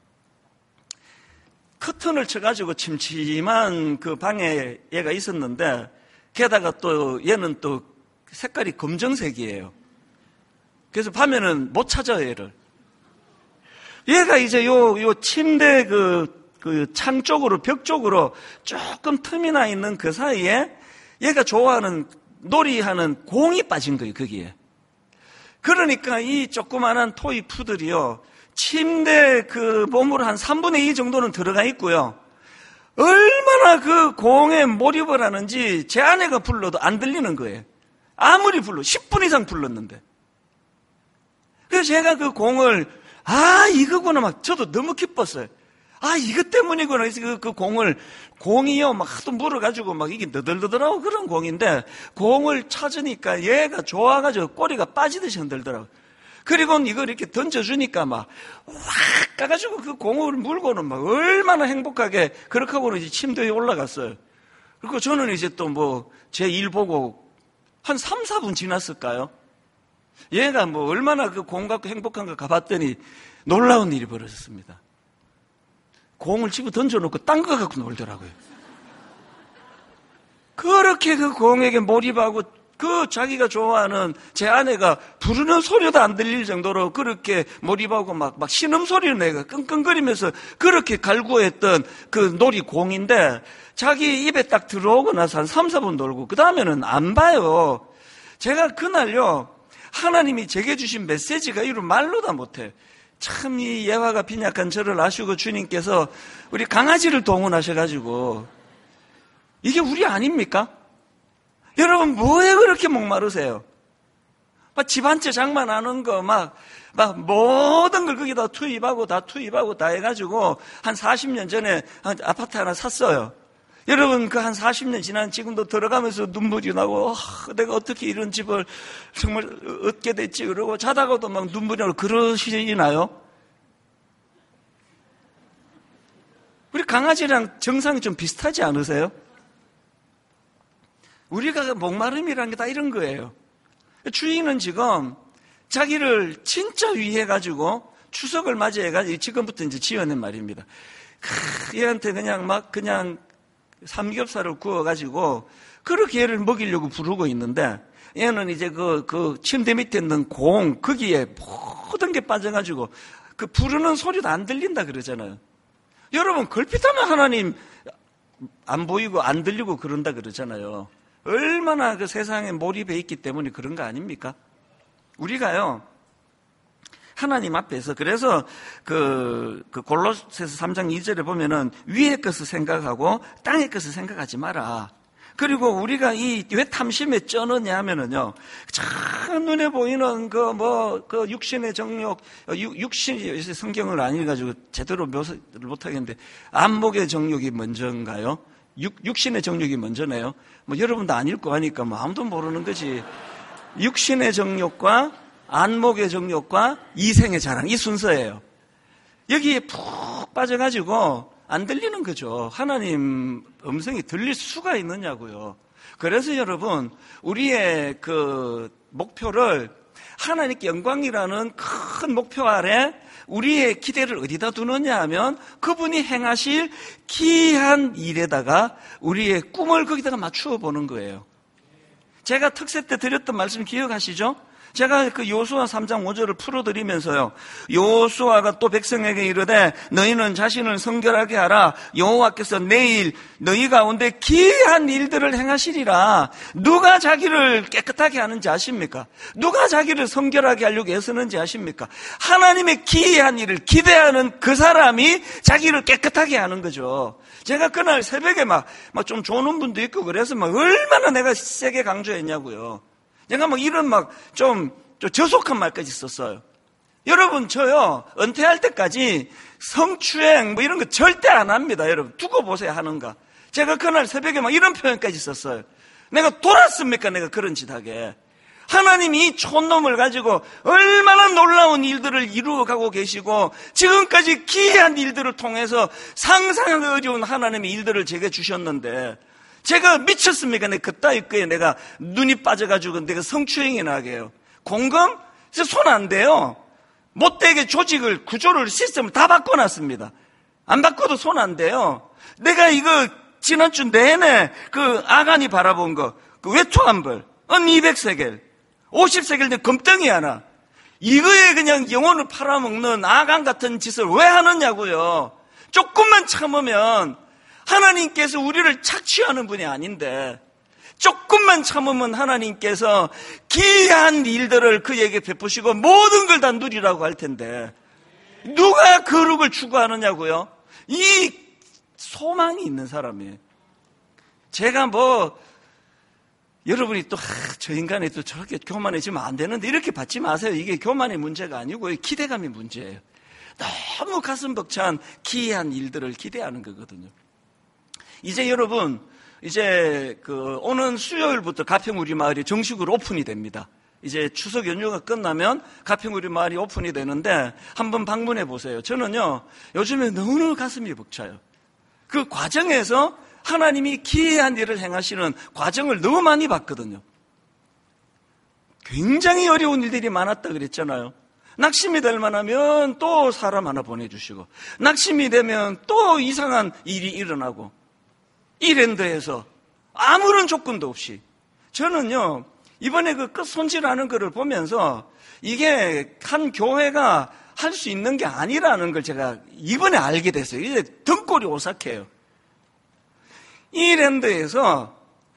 커튼을 쳐가지고 침침한 그 방에 얘가 있었는데 게다가 또 얘는 또 색깔이 검정색이에요. 그래서 밤에는 못 찾아요, 얘를. 얘가 이제 요, 요 침대 그, 그 창 쪽으로, 벽 쪽으로 조금 틈이 나 있는 그 사이에 얘가 좋아하는 놀이하는 공이 빠진 거예요, 거기에. 그러니까 이 조그만한 토이 푸들이요, 침대 그 몸으로 한 삼분의 이 정도는 들어가 있고요. 얼마나 그 공에 몰입을 하는지 제 아내가 불러도 안 들리는 거예요. 아무리 불러, 십 분 이상 불렀는데. 그래서 제가 그 공을, 아, 이거구나, 막, 저도 너무 기뻤어요. 아, 이것 때문이구나. 그래서 그, 그 공을, 공이요, 막 하도 물어가지고 막 이게 너덜너덜하고 그런 공인데, 공을 찾으니까 얘가 좋아가지고 꼬리가 빠지듯이 흔들더라고요. 그리고 이걸 이렇게 던져주니까 막, 확 까가지고 그 공을 물고는 막 얼마나 행복하게, 그렇게 하고는 이제 침대에 올라갔어요. 그리고 저는 이제 또 뭐, 제 일 보고 한 삼, 사 분 지났을까요? 얘가 뭐 얼마나 그 공 갖고 행복한가 가봤더니 놀라운 일이 벌어졌습니다. 공을 집어 던져놓고 딴 거 갖고 놀더라고요. 그렇게 그 공에게 몰입하고 그 자기가 좋아하는 제 아내가 부르는 소리도 안 들릴 정도로 그렇게 몰입하고 막, 막 신음소리를 내가 끙끙거리면서 그렇게 갈구했던 그 놀이공인데 자기 입에 딱 들어오고 나서 한 삼, 사 분 놀고 그 다음에는 안 봐요. 제가 그날요, 하나님이 제게 주신 메시지가 이루 말로 다 못해. 참 이 예화가 빈약한 저를 아시고 주님께서 우리 강아지를 동원하셔가지고 이게 우리 아닙니까? 여러분 뭐에 그렇게 목마르세요? 막 집 한 채 장만하는 거 막 막 모든 걸 거기다 투입하고 다 투입하고 다 해가지고 한 사십 년 전에 아파트 하나 샀어요. 여러분 그 한 사십 년 지난 지금도 들어가면서 눈물이 나고 어, 내가 어떻게 이런 집을 정말 얻게 됐지 그러고 자다가도 막 눈물이 나고 그러시나요? 우리 강아지랑 정상이 좀 비슷하지 않으세요? 우리가 목마름이라는 게 다 이런 거예요. 주인은 지금 자기를 진짜 위해가지고 추석을 맞이해가지고 지금부터 이제 지어낸 말입니다. 크, 얘한테 그냥 막 그냥 삼겹살을 구워가지고 그렇게 얘를 먹이려고 부르고 있는데 얘는 이제 그, 그 침대 밑에 있는 공 거기에 모든 게 빠져가지고 그 부르는 소리도 안 들린다 그러잖아요. 여러분 걸핏하면 하나님 안 보이고 안 들리고 그런다 그러잖아요. 얼마나 그 세상에 몰입해 있기 때문에 그런 거 아닙니까? 우리가요, 하나님 앞에서, 그래서 그, 그 골로새서 삼 장 이 절에 보면은 위의 것을 생각하고 땅의 것을 생각하지 마라. 그리고 우리가 이 왜 탐심에 쩌느냐 하면은요, 참 눈에 보이는 그 뭐, 그 육신의 정욕, 육신이 성경을 안 읽어가지고 제대로 묘사를 못하겠는데, 안목의 정욕이 먼저인가요? 육, 육신의 정욕이 먼저네요. 뭐 여러분도 안 읽고 하니까 뭐 아무도 모르는 거지. 육신의 정욕과 안목의 정욕과 이생의 자랑, 이 순서예요. 여기에 푹 빠져가지고 안 들리는 거죠. 하나님 음성이 들릴 수가 있느냐고요. 그래서 여러분, 우리의 그 목표를 하나님께 영광이라는 큰 목표 아래 우리의 기대를 어디다 두느냐 하면 그분이 행하실 기이한 일에다가 우리의 꿈을 거기다가 맞추어 보는 거예요. 제가 특세 때 드렸던 말씀 기억하시죠? 제가 그 여호수아 삼 장 오 절을 풀어드리면서요, 여호수아가 또 백성에게 이르되 너희는 자신을 성결하게 하라. 여호와께서 내일 너희 가운데 기이한 일들을 행하시리라. 누가 자기를 깨끗하게 하는지 아십니까? 누가 자기를 성결하게 하려고 애쓰는지 아십니까? 하나님의 기이한 일을 기대하는 그 사람이 자기를 깨끗하게 하는 거죠. 제가 그날 새벽에 막, 막 좀 조는 분도 있고 그래서 막 얼마나 내가 세게 강조했냐고요. 내가 막 이런 막 좀 저속한 말까지 썼어요. 여러분, 저요, 은퇴할 때까지 성추행 뭐 이런 거 절대 안 합니다. 여러분, 두고 보세요, 하는가. 제가 그날 새벽에 막 이런 표현까지 썼어요. 내가 돌았습니까? 내가 그런 짓 하게. 하나님이 이 촌놈을 가지고 얼마나 놀라운 일들을 이루어가고 계시고 지금까지 기이한 일들을 통해서 상상하기 어려운 하나님의 일들을 제게 주셨는데 제가 미쳤습니까? 내가 그따위 거에 내가 눈이 빠져가지고 내가 성추행이나 하게 해요. 공금? 손 안 돼요. 못되게 조직을, 구조를, 시스템을 다 바꿔놨습니다. 안 바꿔도 손 안 돼요. 내가 이거 지난주 내내 그 아간이 바라본 거, 그 외투한벌, 은 이백 세겔, 오십 세겔 된 금덩이 하나, 이거에 그냥 영혼을 팔아먹는 아간 같은 짓을 왜 하느냐고요. 조금만 참으면 하나님께서 우리를 착취하는 분이 아닌데 조금만 참으면 하나님께서 기이한 일들을 그에게 베푸시고 모든 걸 다 누리라고 할 텐데 누가 거룩을 추구하느냐고요. 이 소망이 있는 사람이에요. 제가 뭐 여러분이 또 저 인간이 또 저렇게 교만해지면 안 되는데 이렇게 받지 마세요. 이게 교만의 문제가 아니고 기대감의 문제예요. 너무 가슴 벅찬 기이한 일들을 기대하는 거거든요. 이제 여러분, 이제 그 오는 수요일부터 가평우리 마을이 정식으로 오픈이 됩니다. 이제 추석 연휴가 끝나면 가평우리 마을이 오픈이 되는데 한번 방문해 보세요. 저는요, 요즘에 너무 가슴이 벅차요. 그 과정에서 하나님이 기이한 일을 행하시는 과정을 너무 많이 봤거든요. 굉장히 어려운 일들이 많았다 그랬잖아요. 낙심이 될 만하면 또 사람 하나 보내주시고, 낙심이 되면 또 이상한 일이 일어나고, 이랜드에서 아무런 조건도 없이. 저는요, 이번에 그 끝 손질하는 거를 보면서 이게 한 교회가 할 수 있는 게 아니라는 걸 제가 이번에 알게 됐어요. 이제 등골이 오싹해요. 이랜드에서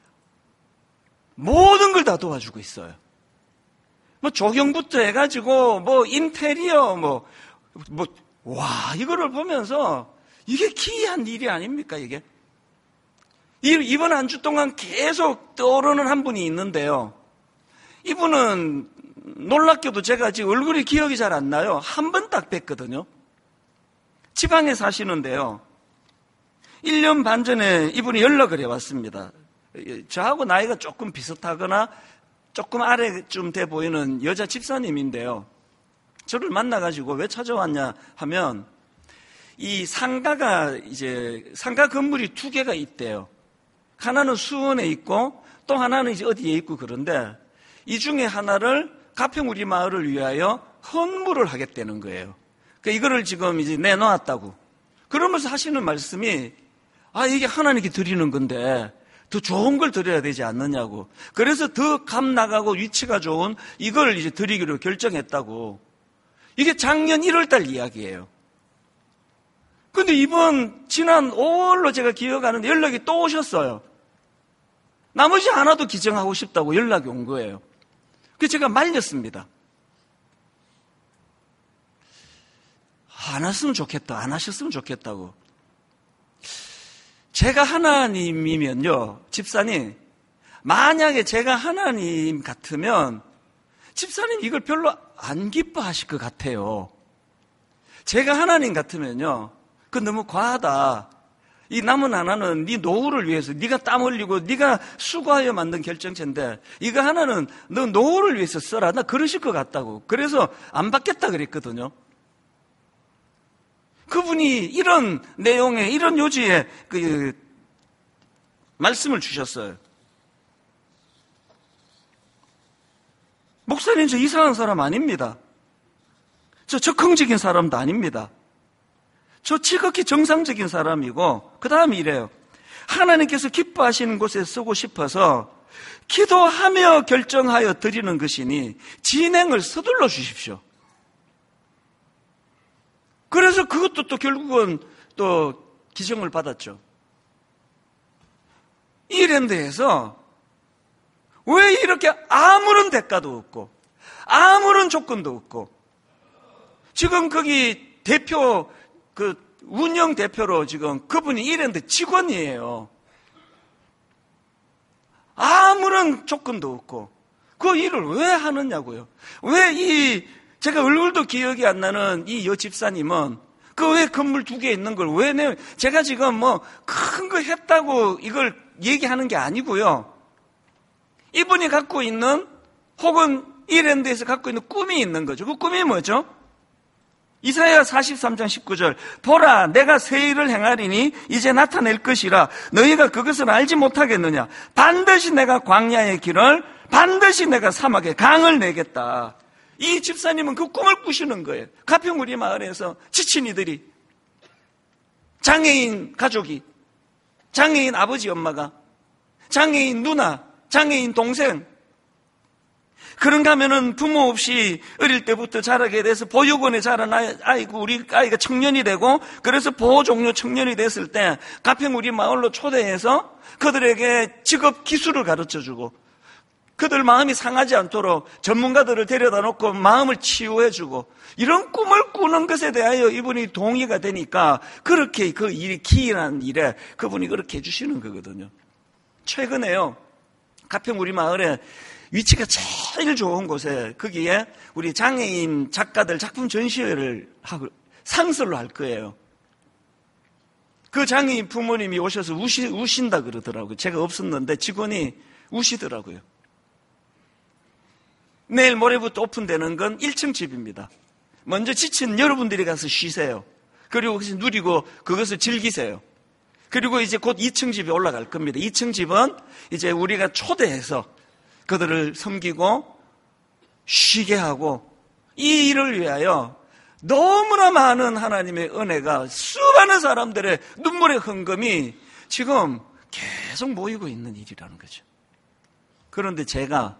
모든 걸 다 도와주고 있어요. 뭐 조경부터 해가지고 뭐 인테리어 뭐 뭐 와, 이거를 보면서 이게 기이한 일이 아닙니까, 이게? 이번 한 주 동안 계속 떠오르는 한 분이 있는데요. 이분은 놀랍게도 제가 지금 얼굴이 기억이 잘 안 나요. 한 번 딱 뵀거든요. 지방에 사시는데요. 일 년 반 전에 이분이 연락을 해왔습니다. 저하고 나이가 조금 비슷하거나 조금 아래쯤 돼 보이는 여자 집사님인데요. 저를 만나가지고 왜 찾아왔냐 하면 이 상가가 이제 상가 건물이 두 개가 있대요. 하나는 수원에 있고 또 하나는 이제 어디에 있고 그런데 이 중에 하나를 가평우리 마을을 위하여 헌물을 하겠다는 거예요. 그러니까 이거를 지금 이제 내놓았다고. 그러면서 하시는 말씀이 아, 이게 하나님께 드리는 건데 더 좋은 걸 드려야 되지 않느냐고. 그래서 더 값 나가고 위치가 좋은 이걸 이제 드리기로 결정했다고. 이게 작년 일월 달 이야기예요. 근데 이번 지난 오월로 제가 기억하는데 연락이 또 오셨어요. 나머지 하나도 기증하고 싶다고 연락이 온 거예요. 그래서 제가 말렸습니다. 안 했으면 좋겠다. 안 하셨으면 좋겠다고. 제가 하나님이면요, 집사님, 만약에 제가 하나님 같으면 집사님 이걸 별로 안 기뻐하실 것 같아요. 제가 하나님 같으면요, 그 너무 과하다. 이 남은 하나는 네 노후를 위해서 네가 땀 흘리고 네가 수고하여 만든 결정체인데 이거 하나는 너 노후를 위해서 써라. 나 그러실 것 같다고. 그래서 안 받겠다 그랬거든요. 그분이 이런 내용의 이런 요지에 그 말씀을 주셨어요. 목사님, 저 이상한 사람 아닙니다. 저 적흥적인 사람도 아닙니다. 저 지극히 정상적인 사람이고 그 다음에 이래요. 하나님께서 기뻐하시는 곳에 쓰고 싶어서 기도하며 결정하여 드리는 것이니 진행을 서둘러 주십시오. 그래서 그것도 또 결국은 또 기정을 받았죠. 이랜드에서 왜 이렇게 아무런 대가도 없고 아무런 조건도 없고, 지금 거기 대표 그 운영 대표로 지금 그분이 이랜드 직원이에요. 아무런 조건도 없고 그 일을 왜 하느냐고요. 왜 이 제가 얼굴도 기억이 안 나는 이 여 집사님은 그 왜 건물 두 개 있는 걸 왜 내 제가 지금 뭐 큰 거 했다고 이걸 얘기하는 게 아니고요. 이분이 갖고 있는 혹은 이랜드에서 갖고 있는 꿈이 있는 거죠. 그 꿈이 뭐죠? 이사야 사십삼 장 십구 절, 보라 내가 새 일을 행하리니 이제 나타낼 것이라 너희가 그것을 알지 못하겠느냐. 반드시 내가 광야의 길을, 반드시 내가 사막에 강을 내겠다. 이 집사님은 그 꿈을 꾸시는 거예요. 가평 우리 마을에서 지친 이들이, 장애인 가족이, 장애인 아버지 엄마가, 장애인 누나, 장애인 동생, 그런가 하면은 부모 없이 어릴 때부터 자라게 돼서 보육원에 자란 아이고 우리 아이가 청년이 되고, 그래서 보호 종료 청년이 됐을 때 가평 우리 마을로 초대해서 그들에게 직업 기술을 가르쳐주고, 그들 마음이 상하지 않도록 전문가들을 데려다 놓고 마음을 치유해주고, 이런 꿈을 꾸는 것에 대하여 이분이 동의가 되니까 그렇게 그 일이 기인한 일에 그분이 그렇게 해주시는 거거든요. 최근에요, 가평 우리 마을에 위치가 제일 좋은 곳에 거기에 우리 장애인 작가들 작품 전시회를 하고 상설로 할 거예요. 그 장애인 부모님이 오셔서 우시, 우신다 그러더라고요. 제가 없었는데 직원이 우시더라고요. 내일 모레부터 오픈되는 건 일 층 집입니다. 먼저 지친 여러분들이 가서 쉬세요. 그리고 그것을 누리고 그것을 즐기세요. 그리고 이제 곧 이 층 집이 올라갈 겁니다. 이 층 집은 이제 우리가 초대해서 그들을 섬기고 쉬게 하고, 이 일을 위하여 너무나 많은 하나님의 은혜가 수많은 사람들의 눈물의 헌금이 지금 계속 모이고 있는 일이라는 거죠. 그런데 제가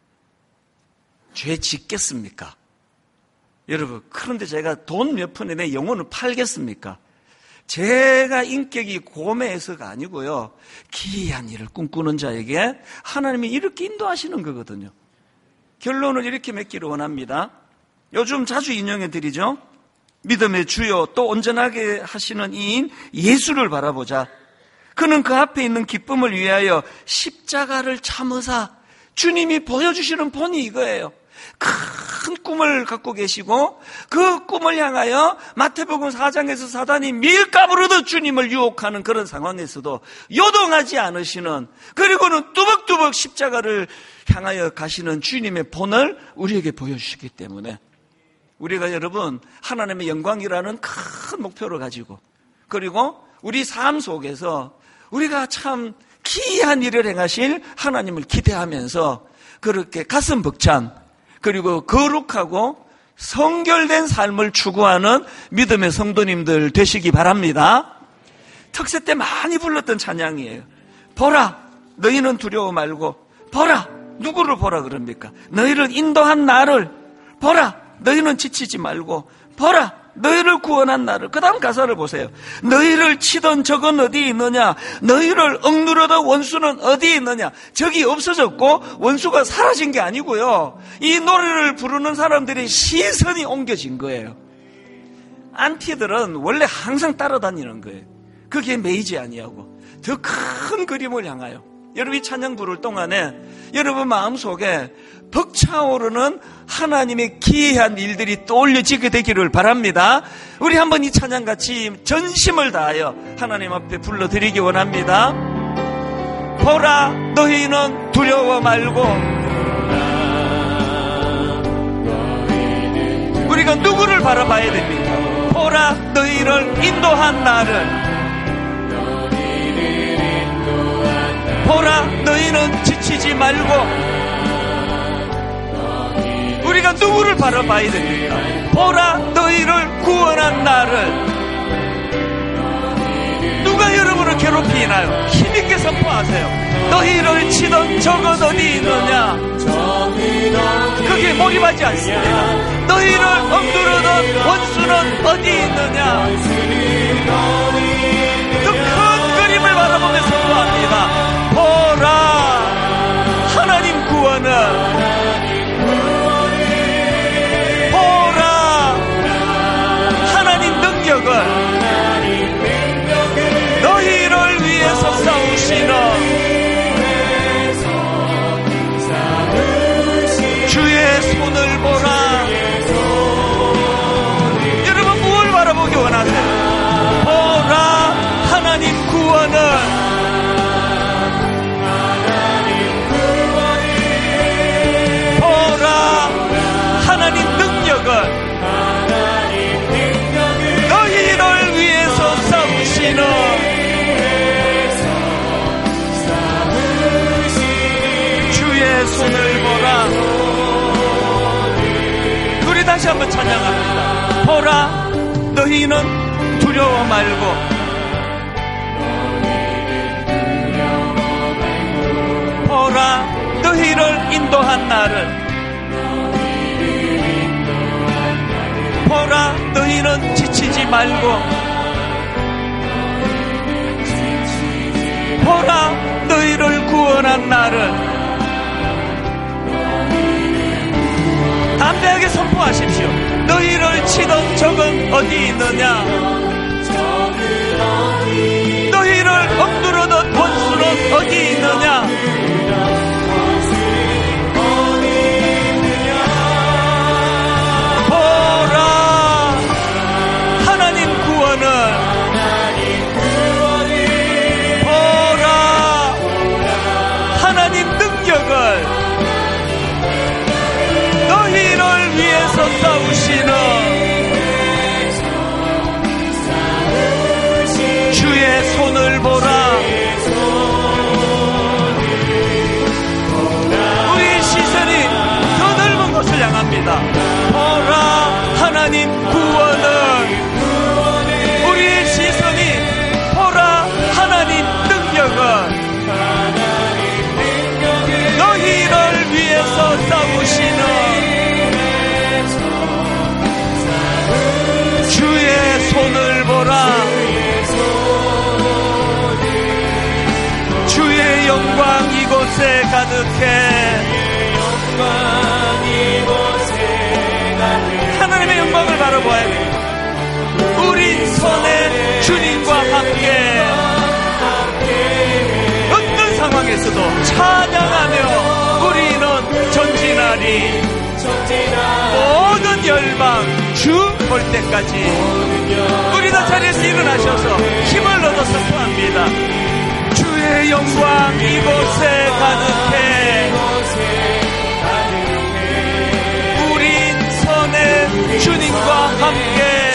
죄 짓겠습니까? 여러분, 그런데 제가 돈 몇 푼에 내 영혼을 팔겠습니까? 제가 인격이 고매해서가 아니고요, 기이한 일을 꿈꾸는 자에게 하나님이 이렇게 인도하시는 거거든요. 결론을 이렇게 맺기를 원합니다. 요즘 자주 인용해 드리죠. 믿음의 주요 또 온전하게 하시는 이인 예수를 바라보자. 그는 그 앞에 있는 기쁨을 위하여 십자가를 참으사. 주님이 보여주시는 본이 이거예요. 큰 꿈을 갖고 계시고 그 꿈을 향하여 마태복음 사 장에서 사단이 밀가부르듯 주님을 유혹하는 그런 상황에서도 요동하지 않으시는, 그리고는 뚜벅뚜벅 십자가를 향하여 가시는 주님의 본을 우리에게 보여주시기 때문에 우리가 여러분 하나님의 영광이라는 큰 목표를 가지고, 그리고 우리 삶 속에서 우리가 참 기이한 일을 행하실 하나님을 기대하면서 그렇게 가슴 벅찬, 그리고 거룩하고 성결된 삶을 추구하는 믿음의 성도님들 되시기 바랍니다. 특세 때 많이 불렀던 찬양이에요. 보라, 너희는 두려워 말고. 보라, 누구를 보라 그럽니까? 너희를 인도한 나를. 보라, 너희는 지치지 말고. 보라, 너희를 구원한 나를. 그 다음 가사를 보세요. 너희를 치던 적은 어디 있느냐? 너희를 억누르던 원수는 어디 있느냐? 적이 없어졌고 원수가 사라진 게 아니고요, 이 노래를 부르는 사람들의 시선이 옮겨진 거예요. 안티들은 원래 항상 따라다니는 거예요. 그게 매이지 아니하고 더 큰 그림을 향하여. 여러분 이 찬양 부를 동안에 여러분 마음속에 벅차오르는 하나님의 기이한 일들이 떠올려지게 되기를 바랍니다. 우리 한번 이 찬양 같이 전심을 다하여 하나님 앞에 불러드리기 원합니다. 보라, 너희는 두려워 말고. 우리가 누구를 바라봐야 됩니까? 보라, 너희를 인도한 나를. 보라, 너희는 지치지 말고. 우리가 누구를 바라봐야 됩니까? 보라, 너희를 구원한 나를. 누가 여러분을 괴롭히나요? 힘이 담대하게 선포하세요. 너희를 치던 적은 어디 있느냐? 그게 몰입하지 않습니다. 너희를 억누르던 원수는 어디 있느냐? 그 큰 그림을 바라보며 선포합니다. 보라, 하나님 구원은, 보라, 하나님 능력을, 너희를 위해서 싸우시는 주의 손을 보라. 여러분 무엇을 바라보기 원하세요? 보라, 하나님 구원을, 보라, 하나님 능력을, 너희를 위해서 싸우시는 주의 손을 보라. 우리 다시 한번 찬양합니다. 보라, 너희는 두려워 말고, 보라, 너희를 인도한 나를, 보라, 너희는 지치지 말고, 보라, 너희를 구원한 나를. 담대하게 선포하십시오. 너희를 치던 적은 어디 있느냐? 너희를 억누르던 원수는 어디 있느냐? 보라, 하나님 구원을, 보라, 하나님 능력을, 너희를 위해서 싸우시는 주의 손을 보라. 우리의 시선이 더 넓은 곳을 향합니다. 보라, 하나님 구원을, 우리의 시선이 보라, 하나님 능력을, 너희를 위해서 싸우시는 주의 손을 보라. 주의 영광 이곳에 가득해. 하나님의 영광을 바라보아야 돼. 우리 손에 주님과 함께 어떤 상황에서도 찬양하며 우리는 전진하리. 모든 열방 주 볼 때까지. 우리 다 자리에서 일어나셔서 힘을 얻어 선포합니다. 주의 영광 이곳에 가득해. 우린 선의 주님과 함께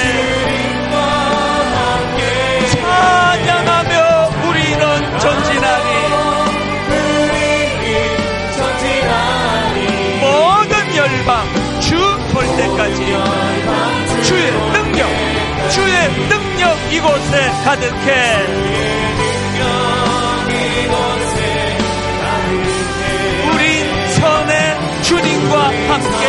찬양하며 우리는 전진하리. 모든 열방 주 볼 때까지 주의 능력, 주의 능력 이곳에 가득해. 우린 선의 주님과 함께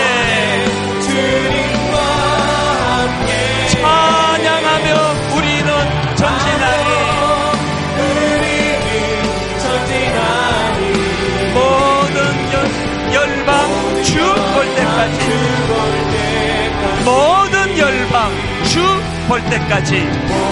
찬양하며 우리는 전진하리. 모든 열방 주 볼 때까지, 모든 열방 주 볼 때까지.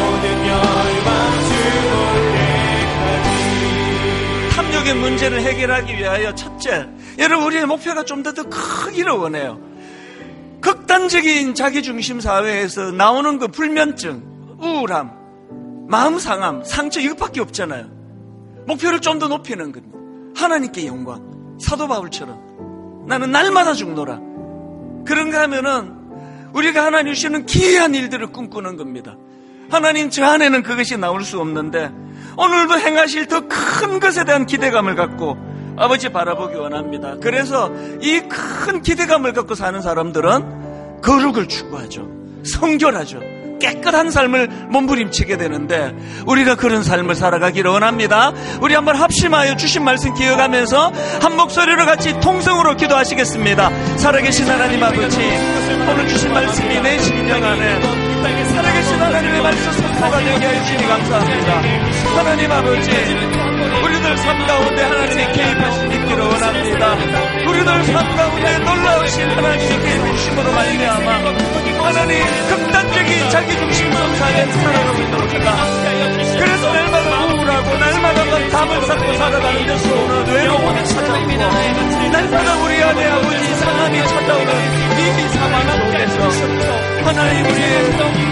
탐욕의 문제를 해결하기 위하여 첫째, 여러분 우리의 목표가 좀 더 더 크기를 원해요. 극단적인 자기중심 사회에서 나오는 그 불면증, 우울함, 마음 상함, 상처 이것밖에 없잖아요. 목표를 좀 더 높이는 겁니다. 하나님께 영광. 사도 바울처럼 나는 날마다 죽노라. 그런가 하면은 우리가 하나님 주시는 기이한 일들을 꿈꾸는 겁니다. 하나님 저 안에는 그것이 나올 수 없는데 오늘도 행하실 더 큰 것에 대한 기대감을 갖고 아버지 바라보기 원합니다. 그래서 이 큰 기대감을 갖고 사는 사람들은 거룩을 추구하죠. 성결하죠. 깨끗한 삶을 몸부림치게 되는데 우리가 그런 삶을 살아가기를 원합니다. 우리 한번 합심하여 주신 말씀 기억하면서 한 목소리로 같이 통성으로 기도하시겠습니다. 살아계신 하나님 아버지, 오늘 주신 말씀이 내 심령 안에 살아계신 하나님의 말씀 선포가 되게 해주시니 감사합니다. 하나님 아버지, 우리들 삶 가운데 하나님의 개입하심 있기를 원합니다. 우리들 삶 가운데 놀라우신 하나님의 개입하심으로 말미암아 하나님 극단적인 자기중심적 삶에 살아가고 있도록 합니다. 그래서 날마다 우울하고 날마다 담을 쌓고 살아가는 데서는 외로움이 찾아오고 날마다 우리 안에 아버지 상함이 찾아오는 이 상황 속에서 하나님 우리의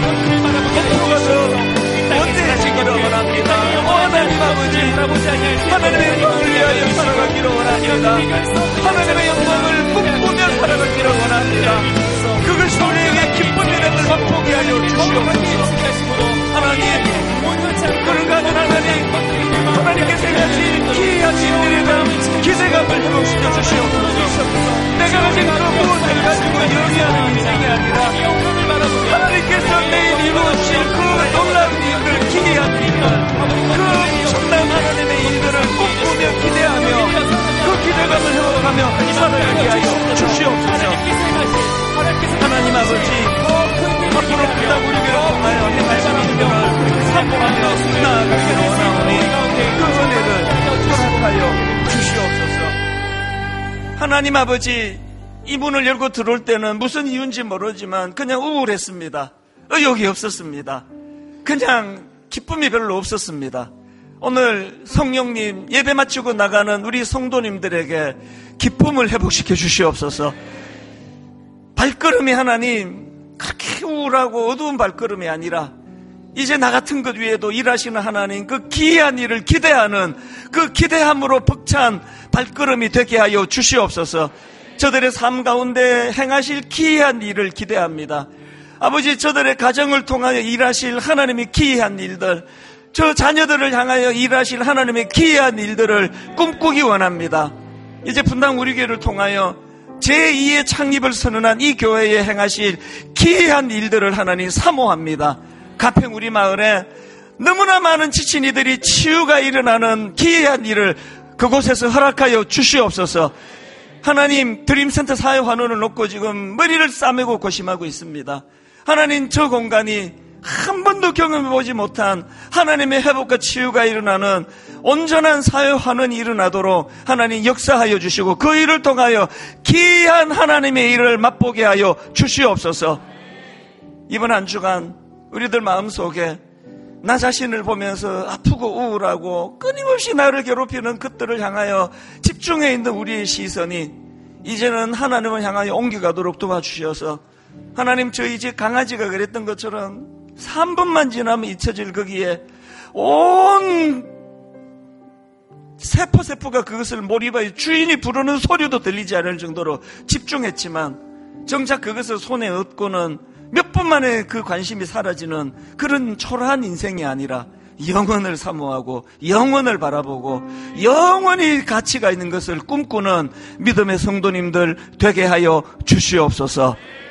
목표가 더 원대해지기를 원합니다. 오 하나님 아버지, 하나님의 영광을 위하여 살아가기를 원합니다. 하나님의 영광을 꿈꾸며 살아가기를 원합니다. 그것이 우리에게 기쁜 일을 맛보게 하여 주시옵소서. 하나님, 그런가 하는 하나님, 하나님께서 하신 기이하신 일에 대한 기대감을 회복시켜 주시옵소서. 내가 가진 그 무엇을 가지고 영위하는 인생이 아니라 하나님께서 내일 이루어질 그 놀라운 일을 기대한 일들, 그 엄청난 하나님의 일들을 꿈꾸며 기대하며 그 기대감을 회복하며 살아가게 하여 주시옵소서. 하나님 아버지, 앞으로 부탁 우리를 통하여 행하시는 일들을 사모하며 나아가기를 원하오니 그 은혜를 허락하여 주시옵소서. 하나님 아버지, 이 문을 열고 들어올 때는 무슨 이유인지 모르지만 그냥 우울했습니다. 의욕이 없었습니다. 그냥 기쁨이 별로 없었습니다. 오늘 성령님 예배 마치고 나가는 우리 성도님들에게 기쁨을 회복시켜 주시옵소서. 발걸음이 하나님 그렇게 우울하고 어두운 발걸음이 아니라 이제 나 같은 것 위에도 일하시는 하나님 그 기이한 일을 기대하는 그 기대함으로 벅찬 발걸음이 되게 하여 주시옵소서. 저들의 삶 가운데 행하실 기이한 일을 기대합니다. 아버지, 저들의 가정을 통하여 일하실 하나님의 기이한 일들, 저 자녀들을 향하여 일하실 하나님의 기이한 일들을 꿈꾸기 원합니다. 이제 분당 우리 교회를 통하여 제이의 창립을 선언한 이 교회에 행하실 기이한 일들을 하나님 사모합니다. 가평 우리 마을에 너무나 많은 지친 이들이 치유가 일어나는 기이한 일을 그곳에서 허락하여 주시옵소서. 하나님, 드림센터 사회 환원을 놓고 지금 머리를 싸매고 고심하고 있습니다. 하나님, 저 공간이 한 번도 경험해보지 못한 하나님의 회복과 치유가 일어나는 온전한 사회 환원이 일어나도록 하나님 역사하여 주시고 그 일을 통하여 기이한 하나님의 일을 맛보게 하여 주시옵소서. 이번 한 주간 우리들 마음속에 나 자신을 보면서 아프고 우울하고 끊임없이 나를 괴롭히는 것들을 향하여 집중해 있는 우리의 시선이 이제는 하나님을 향하여 옮겨가도록 도와주셔서 하나님, 저희 집 강아지가 그랬던 것처럼 삼 분만 지나면 잊혀질 거기에 온 세포세포가 그것을 몰입하여 주인이 부르는 소리도 들리지 않을 정도로 집중했지만 정작 그것을 손에 얻고는 몇 분 만에 그 관심이 사라지는 그런 초라한 인생이 아니라 영원을 사모하고 영원을 바라보고 영원히 가치가 있는 것을 꿈꾸는 믿음의 성도님들 되게 하여 주시옵소서.